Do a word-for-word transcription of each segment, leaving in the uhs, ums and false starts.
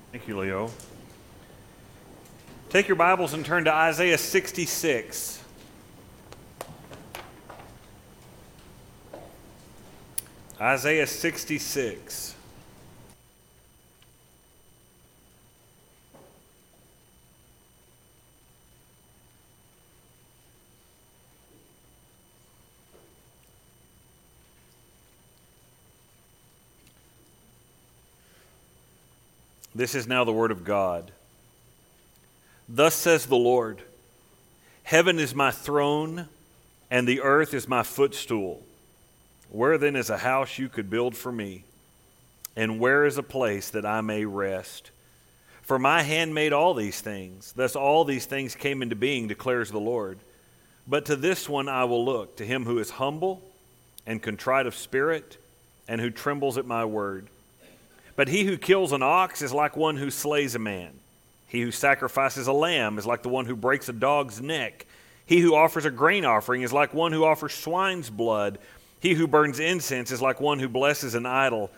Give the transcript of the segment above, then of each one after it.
Thank you, Leo. Take your Bibles and turn to Isaiah sixty-six. Isaiah sixty-six. This is now the word of God. Thus says the Lord, heaven is my throne, and the earth is my footstool. Where then is a house you could build for me? And where is a place that I may rest? For my hand made all these things. Thus all these things came into being, declares the Lord. But to this one I will look, to him who is humble and contrite of spirit, and who trembles at my word. But he who kills an ox is like one who slays a man. He who sacrifices a lamb is like the one who breaks a dog's neck. He who offers a grain offering is like one who offers swine's blood. He who burns incense is like one who blesses an idol.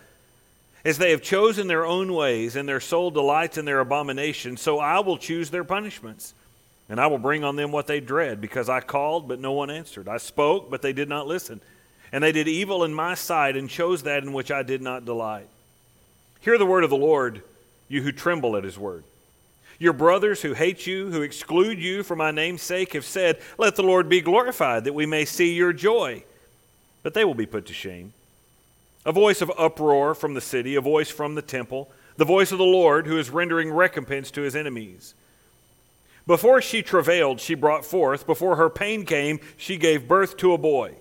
As they have chosen their own ways, and their soul delights in their abominations, so I will choose their punishments. And I will bring on them what they dread, because I called, but no one answered. I spoke, but they did not listen. And they did evil in my sight, and chose that in which I did not delight. Hear the word of the Lord, you who tremble at his word. Your brothers who hate you, who exclude you for my name's sake, have said, let the Lord be glorified, that we may see your joy. But they will be put to shame. A voice of uproar from the city, a voice from the temple, the voice of the Lord, who is rendering recompense to his enemies. Before she travailed, she brought forth. Before her pain came, she gave birth to a boy.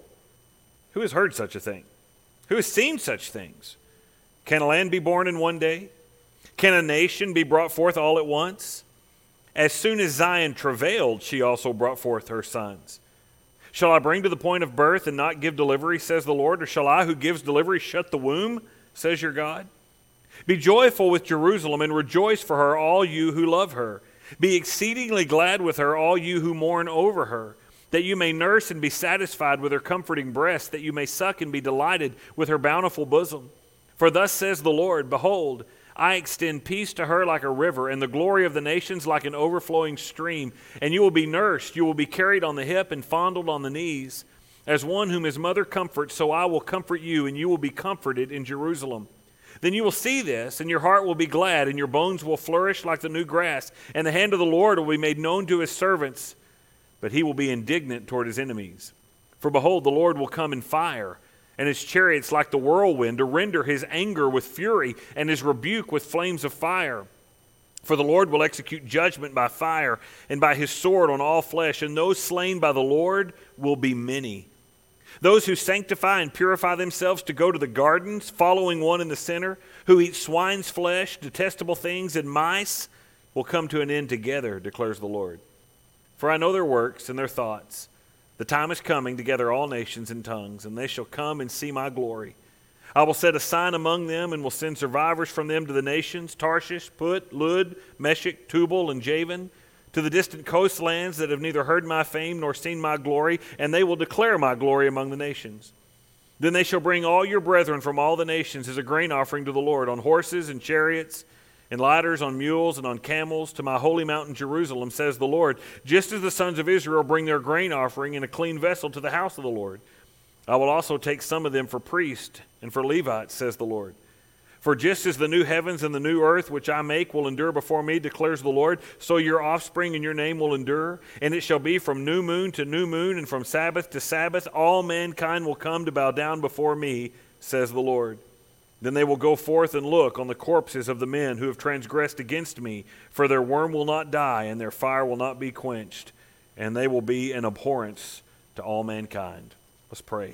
Who has heard such a thing? Who has seen such things? Can a land be born in one day? Can a nation be brought forth all at once? As soon as Zion travailed, she also brought forth her sons. Shall I bring to the point of birth and not give delivery, says the Lord? Or shall I who gives delivery shut the womb, says your God? Be joyful with Jerusalem and rejoice for her, all you who love her. Be exceedingly glad with her, all you who mourn over her, that you may nurse and be satisfied with her comforting breast, that you may suck and be delighted with her bountiful bosom. For thus says the Lord, behold, I extend peace to her like a river, and the glory of the nations like an overflowing stream. And you will be nursed, you will be carried on the hip and fondled on the knees. As one whom his mother comforts, so I will comfort you, and you will be comforted in Jerusalem. Then you will see this, and your heart will be glad, and your bones will flourish like the new grass. And the hand of the Lord will be made known to his servants, but he will be indignant toward his enemies. For behold, the Lord will come in fire, and his chariots like the whirlwind, to render his anger with fury and his rebuke with flames of fire. For the Lord will execute judgment by fire and by his sword on all flesh, and those slain by the Lord will be many. Those who sanctify and purify themselves to go to the gardens, following one in the center, who eat swine's flesh, detestable things, and mice, will come to an end together, declares the Lord. For I know their works and their thoughts. The time is coming to gather all nations and tongues, and they shall come and see my glory. I will set a sign among them, and will send survivors from them to the nations, Tarshish, Put, Lud, Meshech, Tubal, and Javan, to the distant coastlands that have neither heard my fame nor seen my glory, and they will declare my glory among the nations. Then they shall bring all your brethren from all the nations as a grain offering to the Lord, on horses and chariots, and riders on mules and on camels, to my holy mountain Jerusalem, says the Lord, just as the sons of Israel bring their grain offering in a clean vessel to the house of the Lord. I will also take some of them for priests and for Levites, says the Lord. For just as the new heavens and the new earth which I make will endure before me, declares the Lord, so your offspring and your name will endure. And it shall be from new moon to new moon, and from Sabbath to Sabbath, all mankind will come to bow down before me, says the Lord. Then they will go forth and look on the corpses of the men who have transgressed against me, for their worm will not die, and their fire will not be quenched, and they will be an abhorrence to all mankind. Let's pray.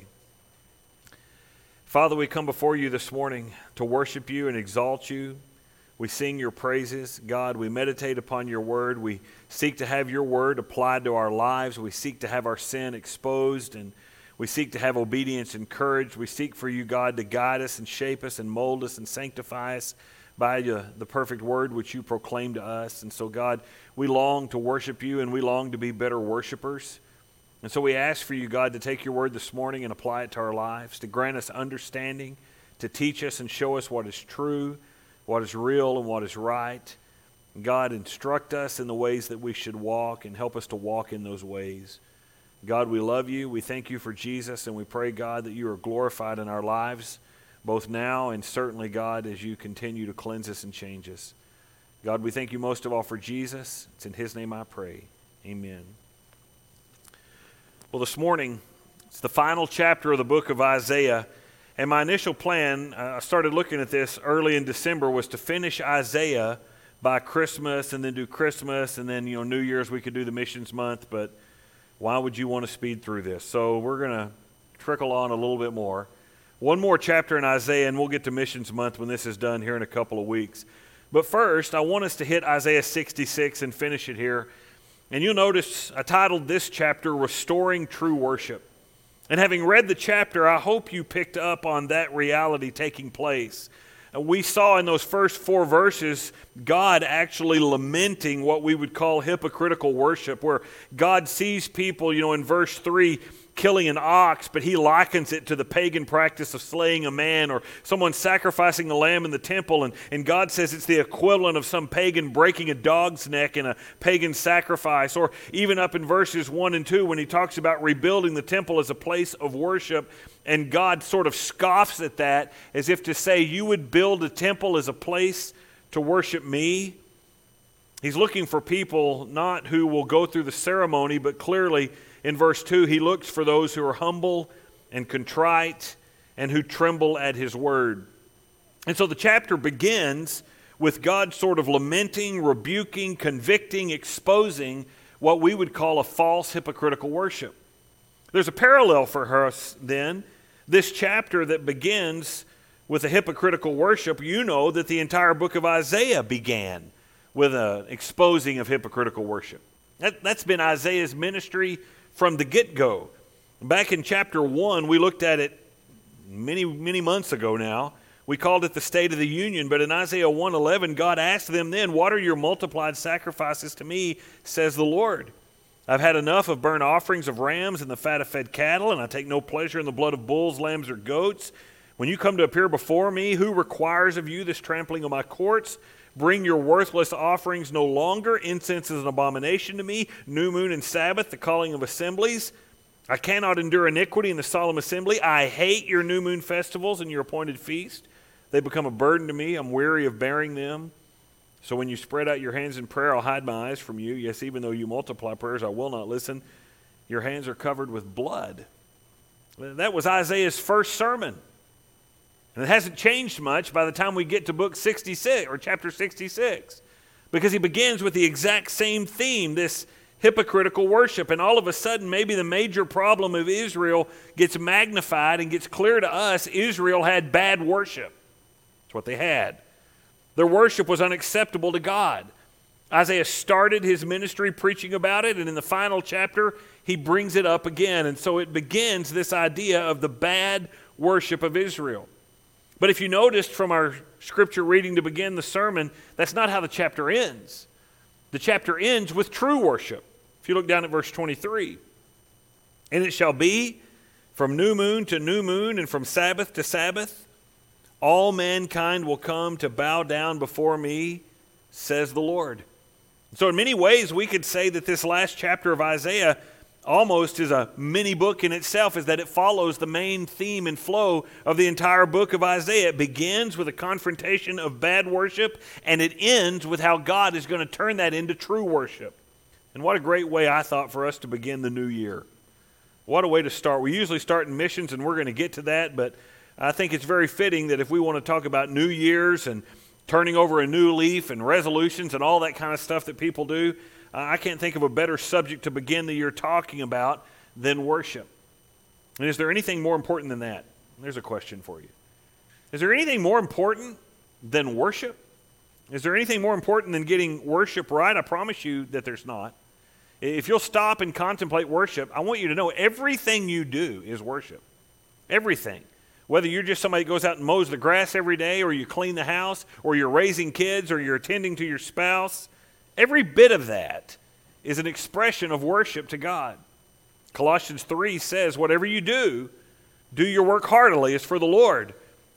Father, we come before you this morning to worship you and exalt you. We sing your praises. God, we meditate upon your word. We seek to have your word applied to our lives. We seek to have our sin exposed, and we seek to have obedience encouraged. We seek for you, God, to guide us and shape us and mold us and sanctify us by the, the perfect word which you proclaim to us. And so, God, we long to worship you, and we long to be better worshipers. And so we ask for you, God, to take your word this morning and apply it to our lives, to grant us understanding, to teach us and show us what is true, what is real and what is right. God, instruct us in the ways that we should walk and help us to walk in those ways. God, we love you. We thank you for Jesus, and we pray, God, that you are glorified in our lives, both now and certainly, God, as you continue to cleanse us and change us. God, we thank you most of all for Jesus. It's in his name I pray. Amen. Well, this morning, it's the final chapter of the book of Isaiah, and my initial plan, uh, I started looking at this early in December, was to finish Isaiah by Christmas and then do Christmas, and then, you know, New Year's we could do the missions month, but why would you want to speed through this? So we're going to trickle on a little bit more. One more chapter in Isaiah, and we'll get to missions month when this is done here in a couple of weeks. But first, I want us to hit Isaiah sixty-six and finish it here. And you'll notice I titled this chapter, Restoring True Worship. And having read the chapter, I hope you picked up on that reality taking place. We saw in those first four verses God actually lamenting what we would call hypocritical worship, where God sees people, you know, in verse three, killing an ox, but he likens it to the pagan practice of slaying a man or someone sacrificing a lamb in the temple. And, and God says it's the equivalent of some pagan breaking a dog's neck in a pagan sacrifice. Or even up in verses one and two when he talks about rebuilding the temple as a place of worship. And God sort of scoffs at that as if to say, you would build a temple as a place to worship me? He's looking for people not who will go through the ceremony, but clearly in verse two, he looks for those who are humble and contrite and who tremble at his word. And so the chapter begins with God sort of lamenting, rebuking, convicting, exposing what we would call a false hypocritical worship. There's a parallel for us then. This chapter that begins with a hypocritical worship, you know that the entire book of Isaiah began with an exposing of hypocritical worship. That, that's been Isaiah's ministry from the get-go. Back in chapter one, we looked at it many, many months ago now. We called it the State of the Union, but in Isaiah one eleven, God asked them then, what are your multiplied sacrifices to me, says the Lord? I've had enough of burnt offerings of rams and the fat of fed cattle, and I take no pleasure in the blood of bulls, lambs, or goats. When you come to appear before me, who requires of you this trampling of my courts? Bring your worthless offerings no longer. Incense is an abomination to me. New moon and Sabbath, the calling of assemblies. I cannot endure iniquity in the solemn assembly. I hate your new moon festivals and your appointed feast. They become a burden to me. I'm weary of bearing them. So when you spread out your hands in prayer, I'll hide my eyes from you. Yes, even though you multiply prayers, I will not listen. Your hands are covered with blood. That was Isaiah's first sermon. And it hasn't changed much by the time we get to book sixty-six or chapter sixty-six, because he begins with the exact same theme, this hypocritical worship. And all of a sudden, maybe the major problem of Israel gets magnified and gets clear to us. Israel had bad worship. That's what they had. Their worship was unacceptable to God. Isaiah started his ministry preaching about it, and in the final chapter, he brings it up again. And so it begins this idea of the bad worship of Israel. But if you noticed from our scripture reading to begin the sermon, that's not how the chapter ends. The chapter ends with true worship. If you look down at verse twenty-three, and it shall be from new moon to new moon and from Sabbath to Sabbath, all mankind will come to bow down before me, says the Lord. So in many ways, we could say that this last chapter of Isaiah almost is a mini book in itself, is that it follows the main theme and flow of the entire book of Isaiah. It begins with a confrontation of bad worship, and it ends with how God is going to turn that into true worship. And what a great way, I thought, for us to begin the new year. What a way to start. We usually start in missions, and we're going to get to that, but I think it's very fitting that if we want to talk about New Year's and turning over a new leaf and resolutions and all that kind of stuff that people do, I can't think of a better subject to begin the year talking about than worship. And is there anything more important than that? There's a question for you. Is there anything more important than worship? Is there anything more important than getting worship right? I promise you that there's not. If you'll stop and contemplate worship, I want you to know everything you do is worship. Everything. Whether you're just somebody that goes out and mows the grass every day, or you clean the house, or you're raising kids, or you're attending to your spouse, every bit of that is an expression of worship to God. Colossians three says, whatever you do, do your work heartily as for the Lord,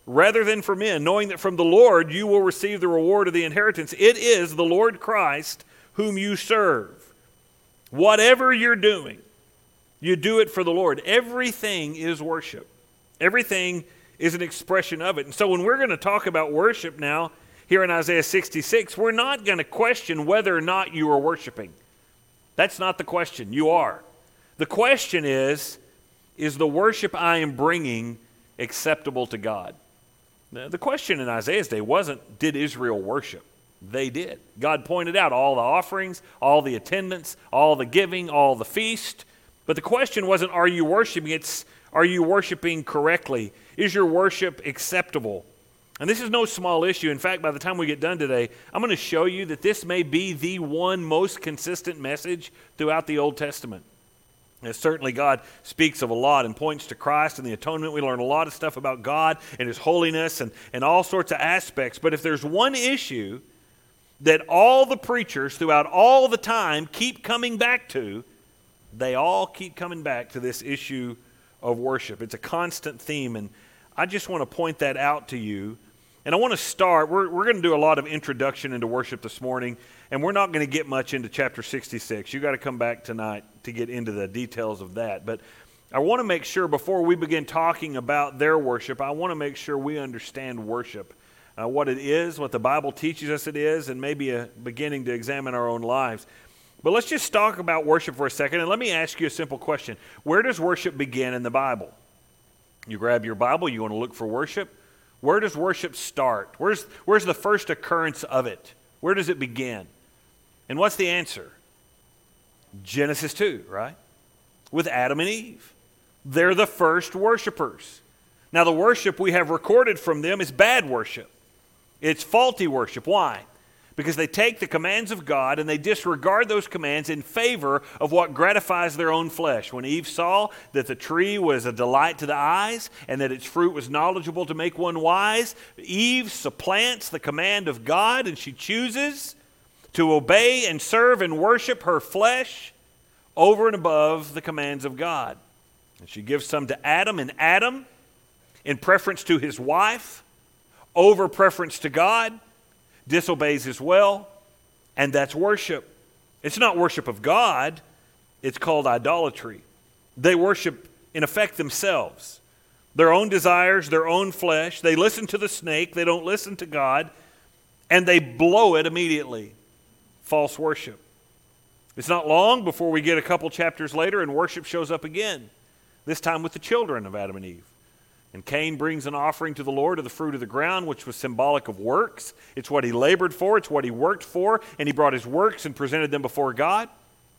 rather than for men, knowing that from the Lord you will receive the reward of the inheritance. It is the Lord Christ whom you serve. Whatever you're doing, you do it for the Lord. Everything is worship. Everything is an expression of it. And so when we're going to talk about worship now, here in Isaiah sixty-six, we're not going to question whether or not you are worshiping. That's not the question. You are. The question is, is the worship I am bringing acceptable to God? The question in Isaiah's day wasn't, did Israel worship? They did. God pointed out all the offerings, all the attendance, all the giving, all the feast. But the question wasn't, are you worshiping? It's, are you worshiping correctly? Is your worship acceptable? And this is no small issue. In fact, by the time we get done today, I'm going to show you that this may be the one most consistent message throughout the Old Testament. And certainly God speaks of a lot and points to Christ and the atonement. We learn a lot of stuff about God and His holiness and, and all sorts of aspects. But if there's one issue that all the preachers throughout all the time keep coming back to, they all keep coming back to this issue of worship. It's a constant theme, and I just want to point that out to you. And I want to start, we're, we're going to do a lot of introduction into worship this morning, and we're not going to get much into chapter sixty-six. You've got to come back tonight to get into the details of that. But I want to make sure before we begin talking about their worship, I want to make sure we understand worship, uh, what it is, what the Bible teaches us it is, and maybe a beginning to examine our own lives. But let's just talk about worship for a second, and let me ask you a simple question. Where does worship begin in the Bible? You grab your Bible, you want to look for worship. Where does worship start? Where's, where's the first occurrence of it? Where does it begin? And what's the answer? Genesis two, right? With Adam and Eve. They're the first worshipers. Now, the worship we have recorded from them is bad worship. It's faulty worship. Why? Because they take the commands of God and they disregard those commands in favor of what gratifies their own flesh. When Eve saw that the tree was a delight to the eyes and that its fruit was knowledgeable to make one wise, Eve supplants the command of God and she chooses to obey and serve and worship her flesh over and above the commands of God. And she gives some to Adam, and Adam, in preference to his wife, over preference to God, disobeys as well, and that's worship. It's not worship of God, it's called idolatry. They worship, in effect, themselves, their own desires, their own flesh. They listen to the snake, they don't listen to God, and they blow it immediately. False worship. It's not long before we get a couple chapters later and worship shows up again, this time with the children of Adam and Eve. And Cain brings an offering to the Lord of the fruit of the ground, which was symbolic of works. It's what he labored for. It's what he worked for. And he brought his works and presented them before God.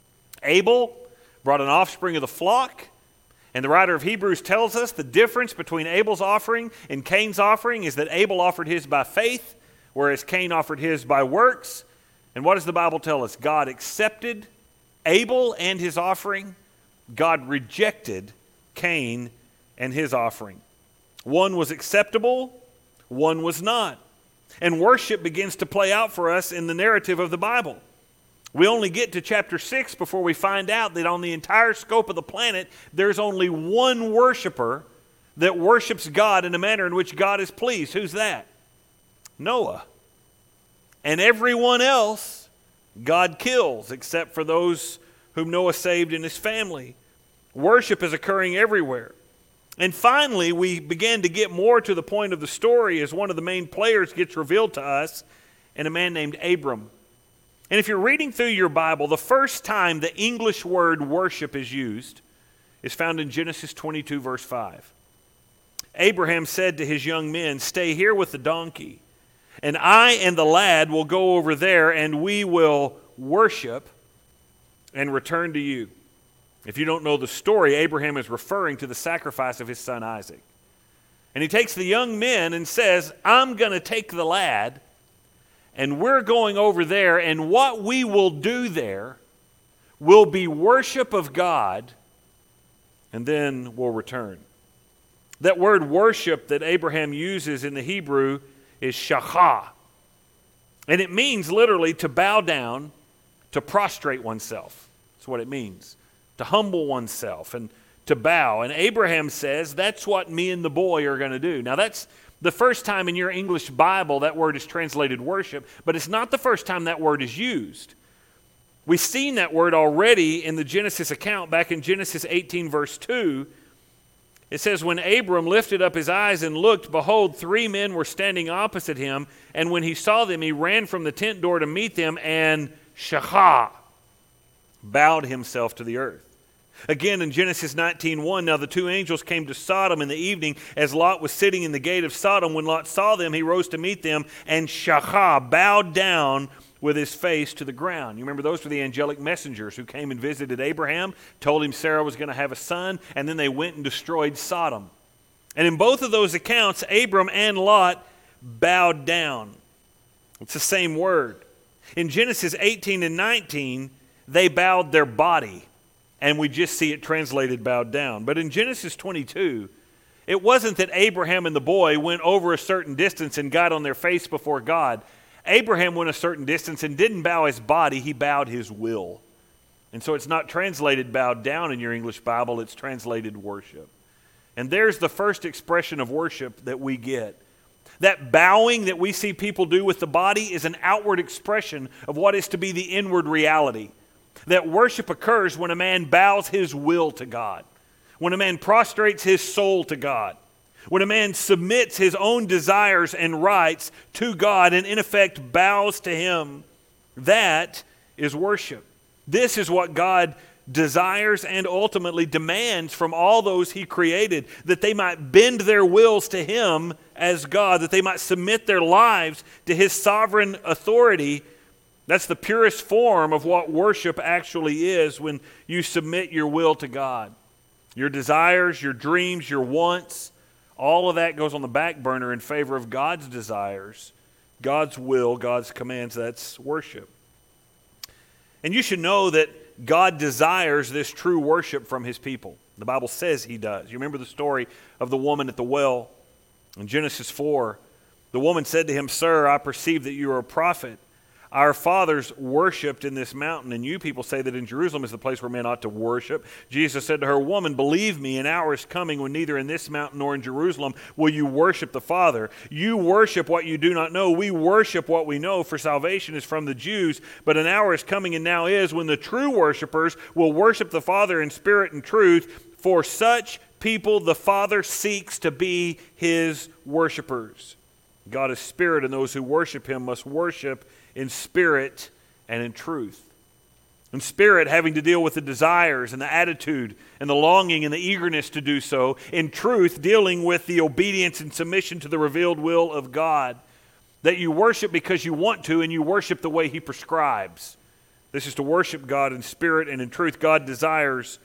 Abel brought an offspring of the flock. And the writer of Hebrews tells us the difference between Abel's offering and Cain's offering is that Abel offered his by faith, whereas Cain offered his by works. And what does the Bible tell us? God accepted Abel and his offering. God rejected Cain and his offering. One was acceptable, one was not. And worship begins to play out for us in the narrative of the Bible. We only get to chapter six before we find out that on the entire scope of the planet, there's only one worshiper that worships God in a manner in which God is pleased. Who's that? Noah. And everyone else, God kills, except for those whom Noah saved in his family. Worship is occurring everywhere. And finally, we begin to get more to the point of the story as one of the main players gets revealed to us, and a man named Abram. And if you're reading through your Bible, the first time the English word worship is used is found in Genesis twenty-two, verse five. Abraham said to his young men, "Stay here with the donkey, and I and the lad will go over there, and we will worship and return to you." If you don't know the story, Abraham is referring to the sacrifice of his son Isaac. And he takes the young men and says, "I'm going to take the lad, and we're going over there, and what we will do there will be worship of God, and then we'll return." That word worship that Abraham uses in the Hebrew is shachah. And it means literally to bow down, to prostrate oneself. That's what it means. To humble oneself and to bow. And Abraham says, that's what me and the boy are going to do. Now that's The first time in your English Bible that word is translated worship, but it's not the first time that word is used. We've seen that word already in the Genesis account back in Genesis eighteen verse two. It says, when Abram lifted up his eyes and looked, behold, three men were standing opposite him, and when he saw them, he ran from the tent door to meet them, and shachah, bowed himself to the earth. Again, in Genesis nineteen one, now the two angels came to Sodom in the evening as Lot was sitting in the gate of Sodom. When Lot saw them, he rose to meet them, and shachah, bowed down with his face to the ground. You remember those were the angelic messengers who came and visited Abraham, told him Sarah was going to have a son, and then they went and destroyed Sodom. And in both of those accounts, Abram and Lot bowed down. It's the same word. In Genesis eighteen and nineteen, they bowed their body. And we just see it translated bowed down. But in Genesis twenty-two, it wasn't that Abraham and the boy went over a certain distance and got on their face before God. Abraham went a certain distance and didn't bow his body, he bowed his will. And so it's not translated bowed down in your English Bible, it's translated worship. And there's the first expression of worship that we get. That bowing that we see people do with the body is an outward expression of what is to be the inward reality. That worship occurs when a man bows his will to God, when a man prostrates his soul to God, when a man submits his own desires and rights to God and in effect bows to Him. That is worship. This is what God desires and ultimately demands from all those He created, that they might bend their wills to Him as God, that they might submit their lives to His sovereign authority. That's the purest form of what worship actually is, when you submit your will to God. Your desires, your dreams, your wants, all of that goes on the back burner in favor of God's desires, God's will, God's commands. That's worship. And you should know that God desires this true worship from His people. The Bible says He does. You remember the story of the woman at the well in Genesis four. The woman said to him, "Sir, I perceive that you are a prophet. Our fathers worshipped in this mountain, and you people say that in Jerusalem is the place where men ought to worship." Jesus said to her, "Woman, believe me, an hour is coming when neither in this mountain nor in Jerusalem will you worship the Father. You worship what you do not know. We worship what we know, for salvation is from the Jews. But an hour is coming, and now is, when the true worshipers will worship the Father in spirit and truth. For such people the Father seeks to be His worshipers. God is spirit, and those who worship Him must worship in spirit and in truth." In spirit, having to deal with the desires and the attitude and the longing and the eagerness to do so. In truth, dealing with the obedience and submission to the revealed will of God. That you worship because you want to, and you worship the way He prescribes. This is to worship God in spirit and in truth. God desires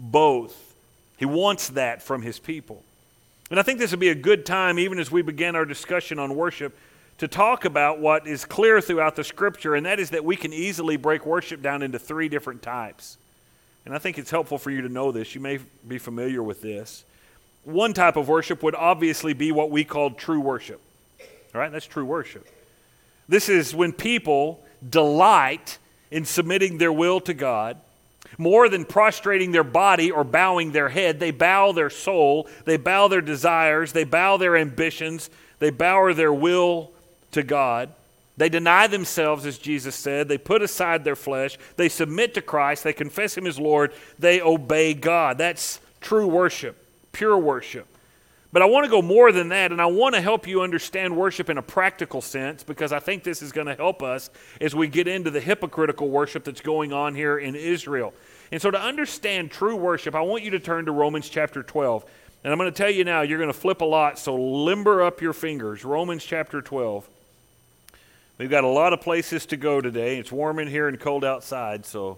both. He wants that from His people. And I think this would be a good time, even as we begin our discussion on worship, to talk about what is clear throughout the Scripture, and that is that we can easily break worship down into three different types. And I think it's helpful for you to know this. You may be familiar with this. One type of worship would obviously be what we call true worship. All right, that's true worship. This is when people delight in submitting their will to God. More than prostrating their body or bowing their head, they bow their soul, they bow their desires, they bow their ambitions, they bow their will to God. They deny themselves, as Jesus said. They put aside their flesh. They submit to Christ. They confess Him as Lord. They obey God. That's true worship, pure worship. But I want to go more than that, and I want to help you understand worship in a practical sense, because I think this is going to help us as we get into the hypocritical worship that's going on here in Israel. And so to understand true worship, I want you to turn to Romans chapter twelve. And I'm going to tell you now, you're going to flip a lot, so limber up your fingers. Romans chapter twelve. We've got a lot of places to go today. It's warm in here and cold outside, so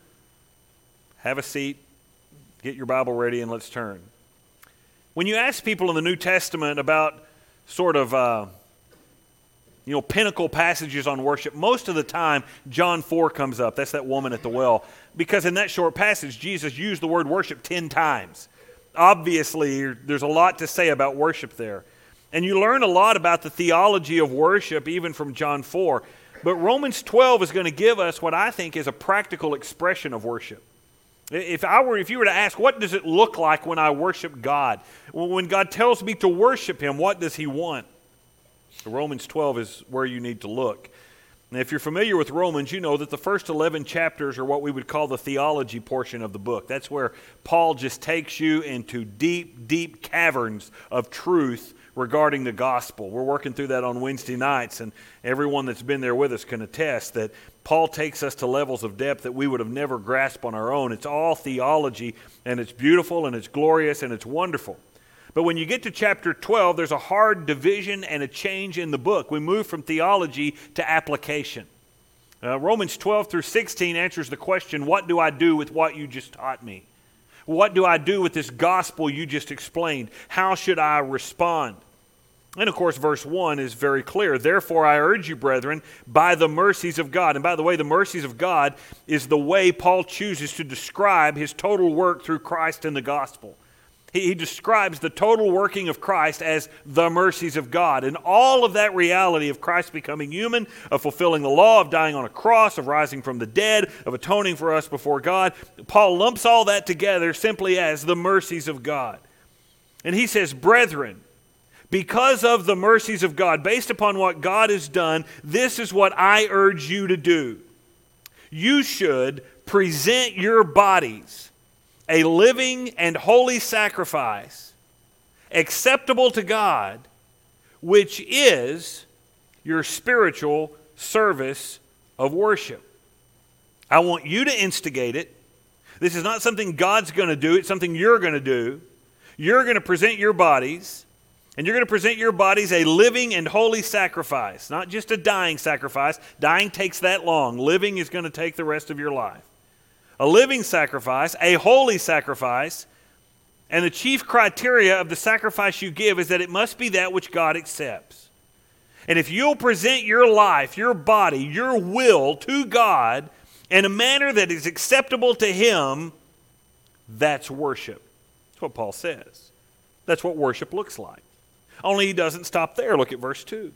have a seat, get your Bible ready, and let's turn. When you ask people in the New Testament about sort of, uh, you know, pinnacle passages on worship, most of the time John four comes up. That's that woman at the well. Because in that short passage, Jesus used the word worship ten times. Obviously, there's a lot to say about worship there. And you learn a lot about the theology of worship even from John four. But Romans twelve is going to give us what I think is a practical expression of worship. If I were, if you were to ask, what does it look like when I worship God? When God tells me to worship Him, what does He want? Romans twelve is where you need to look. Now, if you're familiar with Romans, you know that the first eleven chapters are what we would call the theology portion of the book. That's where Paul just takes you into deep, deep caverns of truth regarding the gospel. We're working through that on Wednesday nights, and everyone that's been there with us can attest that Paul takes us to levels of depth that we would have never grasped on our own. It's all theology, and it's beautiful, and it's glorious, and it's wonderful. But when you get to chapter twelve, there's a hard division and a change in the book. We move from theology to application. Uh, Romans twelve through sixteen answers the question, what do I do with what you just taught me? What do I do with this gospel you just explained? How should I respond? And of course, verse one is very clear. Therefore, I urge you, brethren, by the mercies of God. And by the way, the mercies of God is the way Paul chooses to describe his total work through Christ and the gospel. He, he describes the total working of Christ as the mercies of God. And all of that reality of Christ becoming human, of fulfilling the law, of dying on a cross, of rising from the dead, of atoning for us before God, Paul lumps all that together simply as the mercies of God. And he says, brethren, because of the mercies of God, based upon what God has done, this is what I urge you to do. You should present your bodies a living and holy sacrifice, acceptable to God, which is your spiritual service of worship. I want you to instigate it. This is not something God's going to do. It's something you're going to do. You're going to present your bodies, and you're going to present your bodies a living and holy sacrifice, not just a dying sacrifice. Dying takes that long. Living is going to take the rest of your life. A living sacrifice, a holy sacrifice, and the chief criteria of the sacrifice you give is that it must be that which God accepts. And if you'll present your life, your body, your will to God in a manner that is acceptable to Him, that's worship. That's what Paul says. That's what worship looks like. Only he doesn't stop there. Look at verse two.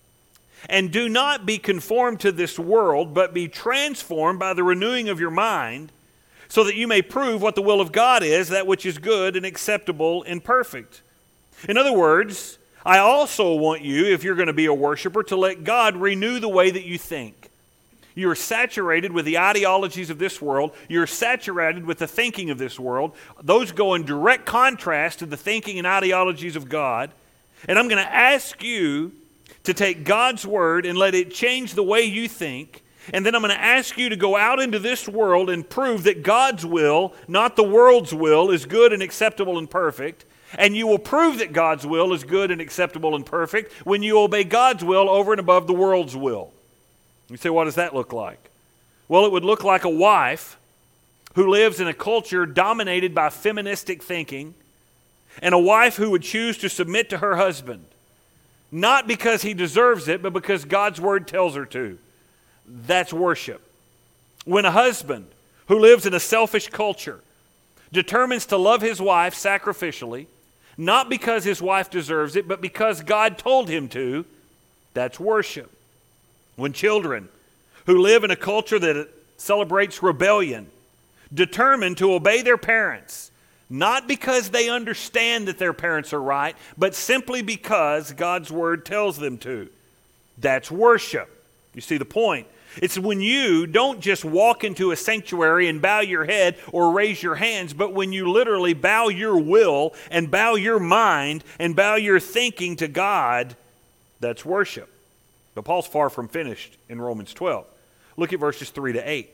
And do not be conformed to this world, but be transformed by the renewing of your mind, so that you may prove what the will of God is, that which is good and acceptable and perfect. In other words, I also want you, if you're going to be a worshiper, to let God renew the way that you think. You're saturated with the ideologies of this world. You're saturated with the thinking of this world. Those go in direct contrast to the thinking and ideologies of God. And I'm going to ask you to take God's word and let it change the way you think. And then I'm going to ask you to go out into this world and prove that God's will, not the world's will, is good and acceptable and perfect. And you will prove that God's will is good and acceptable and perfect when you obey God's will over and above the world's will. You say, what does that look like? Well, it would look like a wife who lives in a culture dominated by feministic thinking, and a wife who would choose to submit to her husband. Not because he deserves it, but because God's word tells her to. That's worship. When a husband who lives in a selfish culture determines to love his wife sacrificially, not because his wife deserves it, but because God told him to, that's worship. When children who live in a culture that celebrates rebellion determine to obey their parents, not because they understand that their parents are right, but simply because God's word tells them to. That's worship. You see the point? It's when you don't just walk into a sanctuary and bow your head or raise your hands, but when you literally bow your will and bow your mind and bow your thinking to God, that's worship. But Paul's far from finished in Romans twelve. Look at verses three to eight.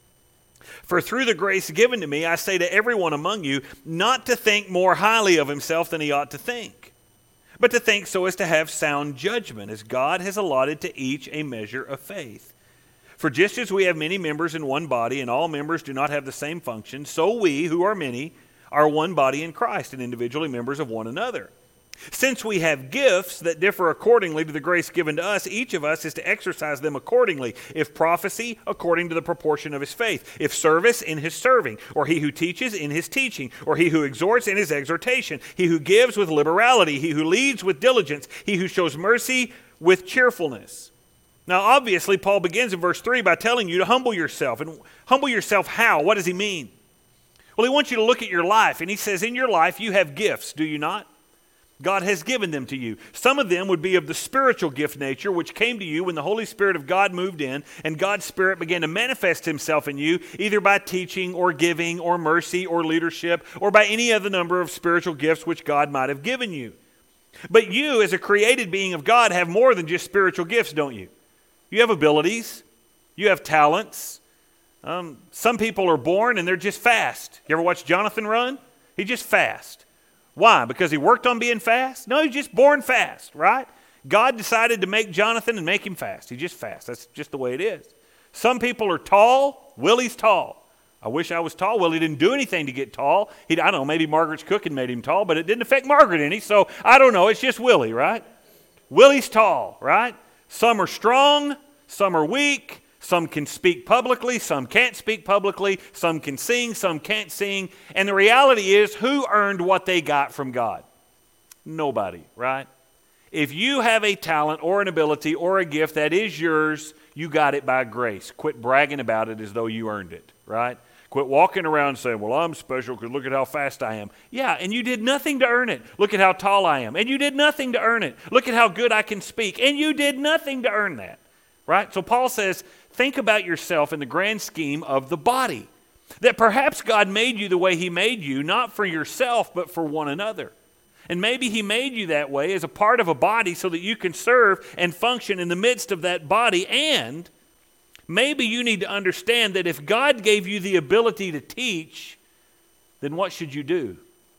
For through the grace given to me, I say to everyone among you, not to think more highly of himself than he ought to think, but to think so as to have sound judgment, as God has allotted to each a measure of faith. For just as we have many members in one body, and all members do not have the same function, so we, who are many, are one body in Christ, and individually members of one another. Since we have gifts that differ accordingly to the grace given to us, each of us is to exercise them accordingly. If prophecy, according to the proportion of his faith. If service, in his serving. Or he who teaches, in his teaching. Or he who exhorts, in his exhortation. He who gives, with liberality. He who leads, with diligence. He who shows mercy, with cheerfulness. Now, obviously, Paul begins in verse three by telling you to humble yourself. And humble yourself how? What does he mean? Well, he wants you to look at your life, and he says, in your life you have gifts, do you not? God has given them to you. Some of them would be of the spiritual gift nature, which came to you when the Holy Spirit of God moved in, and God's Spirit began to manifest himself in you, either by teaching or giving or mercy or leadership, or by any other number of spiritual gifts which God might have given you. But you, as a created being of God, have more than just spiritual gifts, don't you? You have abilities. You have talents. Um, some people are born and they're just fast. You ever watch Jonathan run? He's just fast. Why? Because he worked on being fast? No, he's just born fast, right? God decided to make Jonathan and make him fast. He's just fast. That's just the way it is. Some people are tall. Willie's tall. I wish I was tall. Willie didn't do anything to get tall. He, I don't know, maybe Margaret's cooking made him tall, but it didn't affect Margaret any, so I don't know. It's just Willie, right? Willie's tall, right? Some are strong. Some are weak. Some can speak publicly, some can't speak publicly, some can sing, some can't sing. And the reality is, who earned what they got from God? Nobody, right? If you have a talent or an ability or a gift that is yours, you got it by grace. Quit bragging about it as though you earned it, right? Quit walking around saying, well, I'm special because look at how fast I am. Yeah, and you did nothing to earn it. Look at how tall I am. And you did nothing to earn it. Look at how good I can speak. And you did nothing to earn that, right? So Paul says, think about yourself in the grand scheme of the body. That perhaps God made you the way he made you, not for yourself, but for one another. And maybe he made you that way as a part of a body so that you can serve and function in the midst of that body. And maybe you need to understand that if God gave you the ability to teach, then what should you do?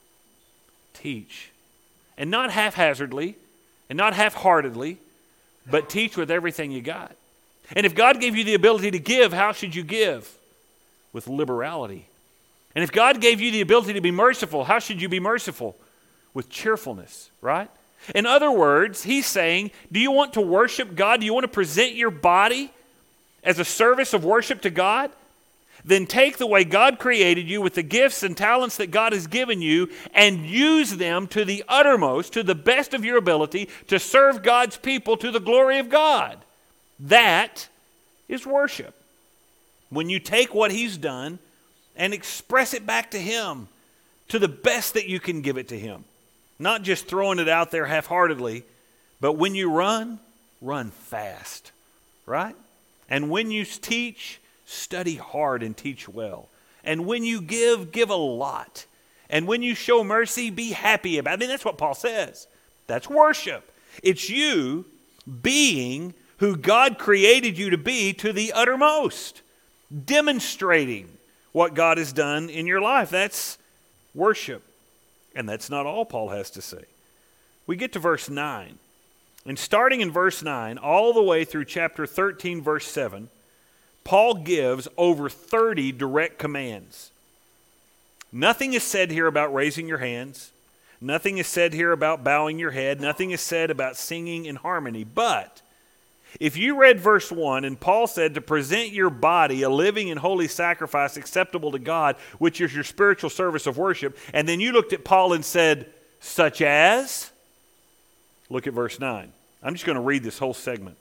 Teach. And not haphazardly, and not half-heartedly, but teach with everything you got. And if God gave you the ability to give, how should you give? With liberality. And if God gave you the ability to be merciful, how should you be merciful? With cheerfulness, right? In other words, he's saying, do you want to worship God? Do you want to present your body as a service of worship to God? Then take the way God created you with the gifts and talents that God has given you and use them to the uttermost, to the best of your ability, to serve God's people to the glory of God. That is worship. When you take what he's done and express it back to him to the best that you can give it to him. Not just throwing it out there half-heartedly, but when you run, run fast, right? And when you teach, study hard and teach well. And when you give, give a lot. And when you show mercy, be happy about it. I mean, that's what Paul says. That's worship. It's you being who God created you to be to the uttermost, demonstrating what God has done in your life. That's worship. And that's not all Paul has to say. We get to verse nine. And starting in verse nine, all the way through chapter thirteen, verse seven, Paul gives over thirty direct commands. Nothing is said here about raising your hands. Nothing is said here about bowing your head. Nothing is said about singing in harmony. But if you read verse one, and Paul said to present your body a living and holy sacrifice acceptable to God, which is your spiritual service of worship, and then you looked at Paul and said, such as, look at verse nine. I'm just going to read this whole segment.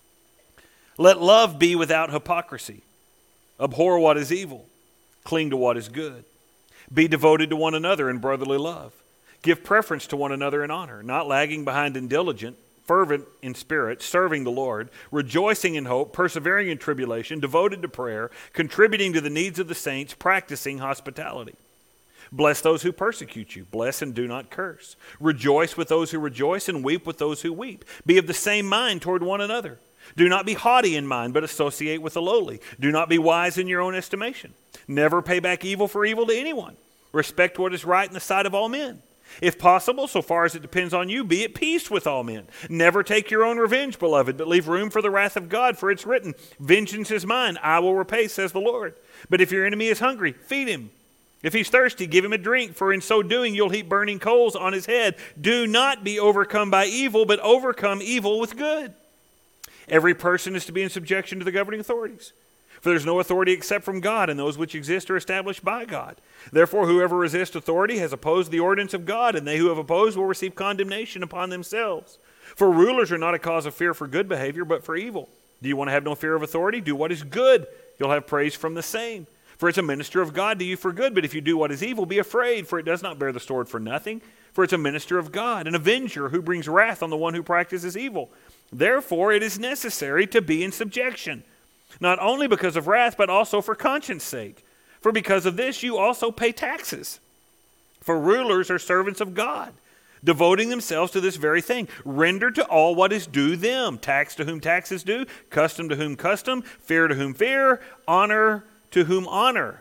Let love be without hypocrisy. Abhor what is evil. Cling to what is good. Be devoted to one another in brotherly love. Give preference to one another in honor, not lagging behind in diligence, fervent in spirit, serving the Lord, rejoicing in hope, persevering in tribulation, devoted to prayer, contributing to the needs of the saints, practicing hospitality. Bless those who persecute you. Bless and do not curse. Rejoice with those who rejoice and weep with those who weep. Be of the same mind toward one another. Do not be haughty in mind, but associate with the lowly. Do not be wise in your own estimation. Never pay back evil for evil to anyone. Respect what is right in the sight of all men. If possible, so far as it depends on you, be at peace with all men. Never take your own revenge, beloved, but leave room for the wrath of God, for it's written, vengeance is mine, I will repay, says the Lord. But if your enemy is hungry, feed him. If he's thirsty, give him a drink, for in so doing you'll heap burning coals on his head. Do not be overcome by evil, but overcome evil with good. Every person is to be in subjection to the governing authorities. For there's no authority except from God, and those which exist are established by God. Therefore, whoever resists authority has opposed the ordinance of God, and they who have opposed will receive condemnation upon themselves. For rulers are not a cause of fear for good behavior, but for evil. Do you want to have no fear of authority? Do what is good. You'll have praise from the same. For it's a minister of God to you for good, but if you do what is evil, be afraid, for it does not bear the sword for nothing. For it's a minister of God, an avenger who brings wrath on the one who practices evil. Therefore it is necessary to be in subjection, not only because of wrath, but also for conscience sake. For because of this you also pay taxes. For rulers are servants of God, devoting themselves to this very thing. Render to all what is due them. Tax to whom tax is due, custom to whom custom, fear to whom fear, honor to whom honor.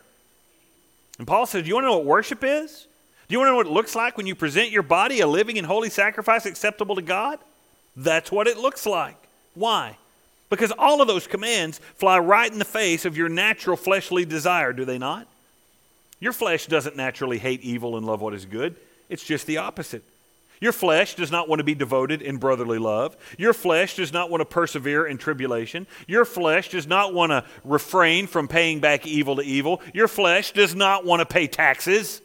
And Paul says, do you want to know what worship is? Do you want to know what it looks like when you present your body a living and holy sacrifice acceptable to God? That's what it looks like. Why? Because all of those commands fly right in the face of your natural fleshly desire, do they not? Your flesh doesn't naturally hate evil and love what is good. It's just the opposite. Your flesh does not want to be devoted in brotherly love. Your flesh does not want to persevere in tribulation. Your flesh does not want to refrain from paying back evil to evil. Your flesh does not want to pay taxes.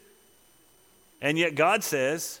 And yet God says,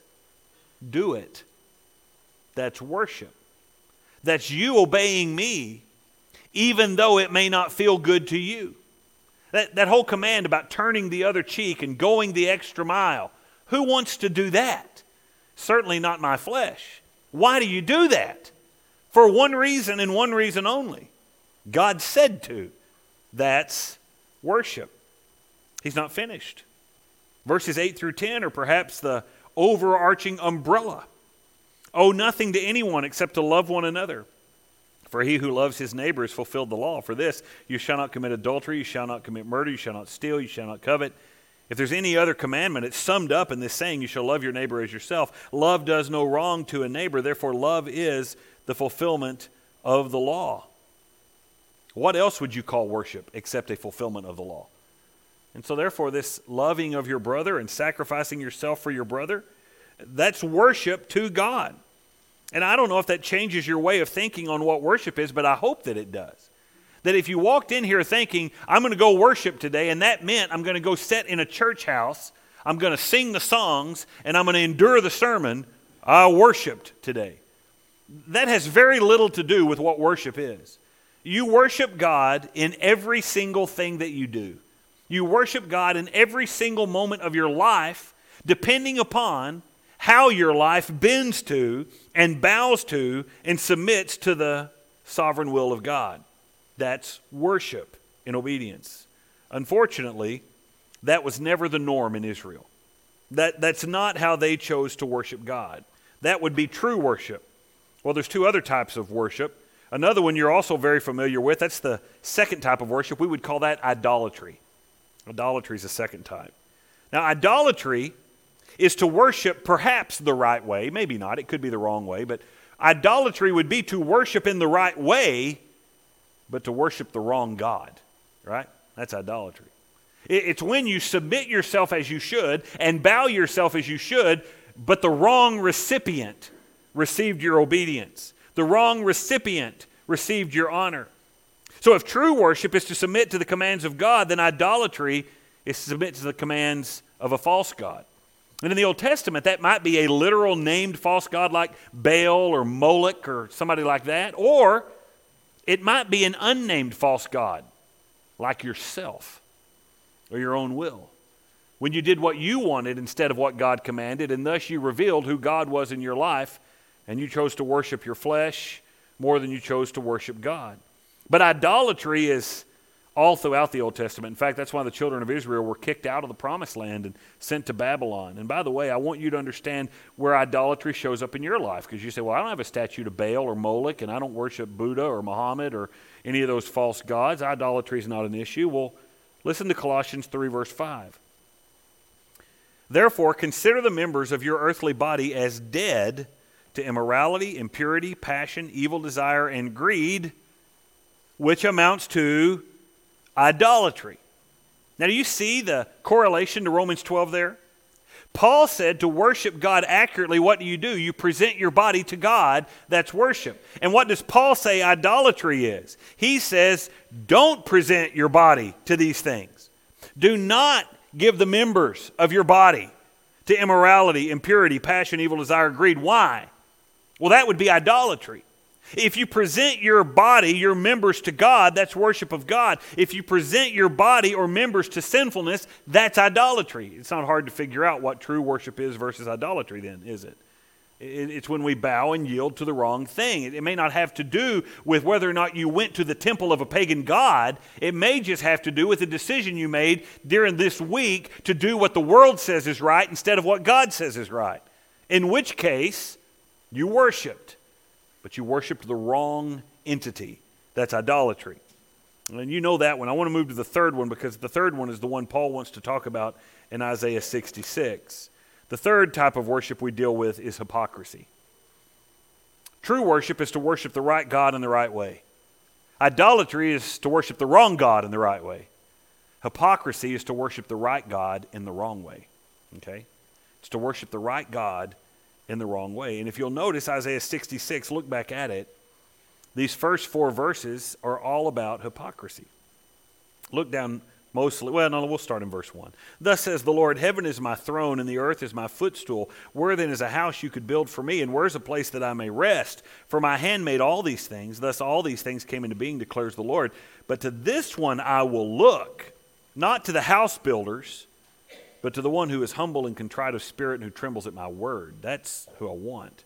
do it. That's worship. That's you obeying me, even though it may not feel good to you. That, that whole command about turning the other cheek and going the extra mile, who wants to do that? Certainly not my flesh. Why do you do that? For one reason and one reason only. God said to. That's worship. He's not finished. Verses eight through ten are perhaps the overarching umbrella. Owe nothing to anyone except to love one another. For he who loves his neighbor has fulfilled the law. For this, you shall not commit adultery, you shall not commit murder, you shall not steal, you shall not covet. If there's any other commandment, it's summed up in this saying, you shall love your neighbor as yourself. Love does no wrong to a neighbor, therefore love is the fulfillment of the law. What else would you call worship except a fulfillment of the law? And so therefore this loving of your brother and sacrificing yourself for your brother, that's worship to God. And I don't know if that changes your way of thinking on what worship is, but I hope that it does. That if you walked in here thinking, I'm going to go worship today, and that meant I'm going to go sit in a church house, I'm going to sing the songs, and I'm going to endure the sermon, I worshiped today. That has very little to do with what worship is. You worship God in every single thing that you do. You worship God in every single moment of your life, depending upon how your life bends to and bows to and submits to the sovereign will of God. That's worship in obedience. Unfortunately, that was never the norm in Israel. That, that's not how they chose to worship God. That would be true worship. Well, there's two other types of worship. Another one you're also very familiar with, that's the second type of worship. We would call that idolatry. Idolatry is the second type. Now, idolatry is to worship perhaps the right way. Maybe not. It could be the wrong way. But idolatry would be to worship in the right way, but to worship the wrong God. Right? That's idolatry. It's when you submit yourself as you should and bow yourself as you should, but the wrong recipient received your obedience. The wrong recipient received your honor. So if true worship is to submit to the commands of God, then idolatry is to submit to the commands of a false god. And in the Old Testament, that might be a literal named false god like Baal or Moloch or somebody like that. Or it might be an unnamed false god like yourself or your own will. When you did what you wanted instead of what God commanded, and thus you revealed who God was in your life, and you chose to worship your flesh more than you chose to worship God. But idolatry is all throughout the Old Testament. In fact, that's why the children of Israel were kicked out of the Promised Land and sent to Babylon. And by the way, I want you to understand where idolatry shows up in your life. Because you say, well, I don't have a statue to Baal or Moloch, and I don't worship Buddha or Muhammad or any of those false gods. Idolatry is not an issue. Well, listen to Colossians three, verse five. Therefore, consider the members of your earthly body as dead to immorality, impurity, passion, evil desire, and greed, which amounts to idolatry. Now, do you see the correlation to Romans twelve there? Paul said to worship God accurately, what do you do? You present your body to God. That's worship. And what does Paul say idolatry is? He says, don't present your body to these things. Do not give the members of your body to immorality, impurity, passion, evil desire, greed. Why? Well, that would be idolatry. If you present your body, your members to God, that's worship of God. If you present your body or members to sinfulness, that's idolatry. It's not hard to figure out what true worship is versus idolatry then, is it? It's when we bow and yield to the wrong thing. It may not have to do with whether or not you went to the temple of a pagan god. It may just have to do with the decision you made during this week to do what the world says is right instead of what God says is right. In which case, you worshiped, but you worshiped the wrong entity. That's idolatry. And you know that one. I want to move to the third one because the third one is the one Paul wants to talk about in Isaiah sixty-six. The third type of worship we deal with is hypocrisy. True worship is to worship the right God in the right way. Idolatry is to worship the wrong God in the right way. Hypocrisy is to worship the right God in the wrong way. Okay? It's to worship the right God in the wrong way. And if you'll notice Isaiah sixty-six, look back at it, these first four verses are all about hypocrisy. Look down mostly, well, no, we'll start in verse one. Thus says the Lord, heaven is my throne and the earth is my footstool. Where then is a house you could build for me? And where's a place that I may rest? For my hand made all these things. Thus all these things came into being, declares the Lord. But to this one I will look, not to the house builders, but to the one who is humble and contrite of spirit and who trembles at my word. That's who I want.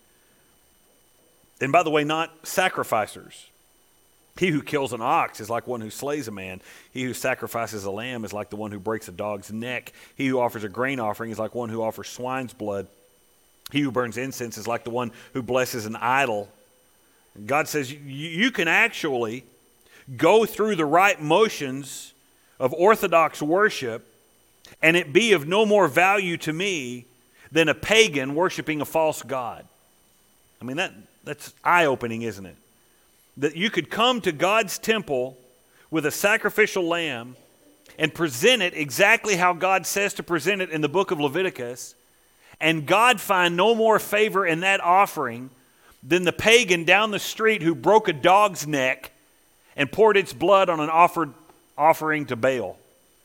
And by the way, not sacrificers. He who kills an ox is like one who slays a man. He who sacrifices a lamb is like the one who breaks a dog's neck. He who offers a grain offering is like one who offers swine's blood. He who burns incense is like the one who blesses an idol. God says you, you can actually go through the right motions of orthodox worship and it be of no more value to me than a pagan worshiping a false god. I mean, that that's eye-opening, isn't it? That you could come to God's temple with a sacrificial lamb and present it exactly how God says to present it in the book of Leviticus, and God find no more favor in that offering than the pagan down the street who broke a dog's neck and poured its blood on an offered offering to Baal.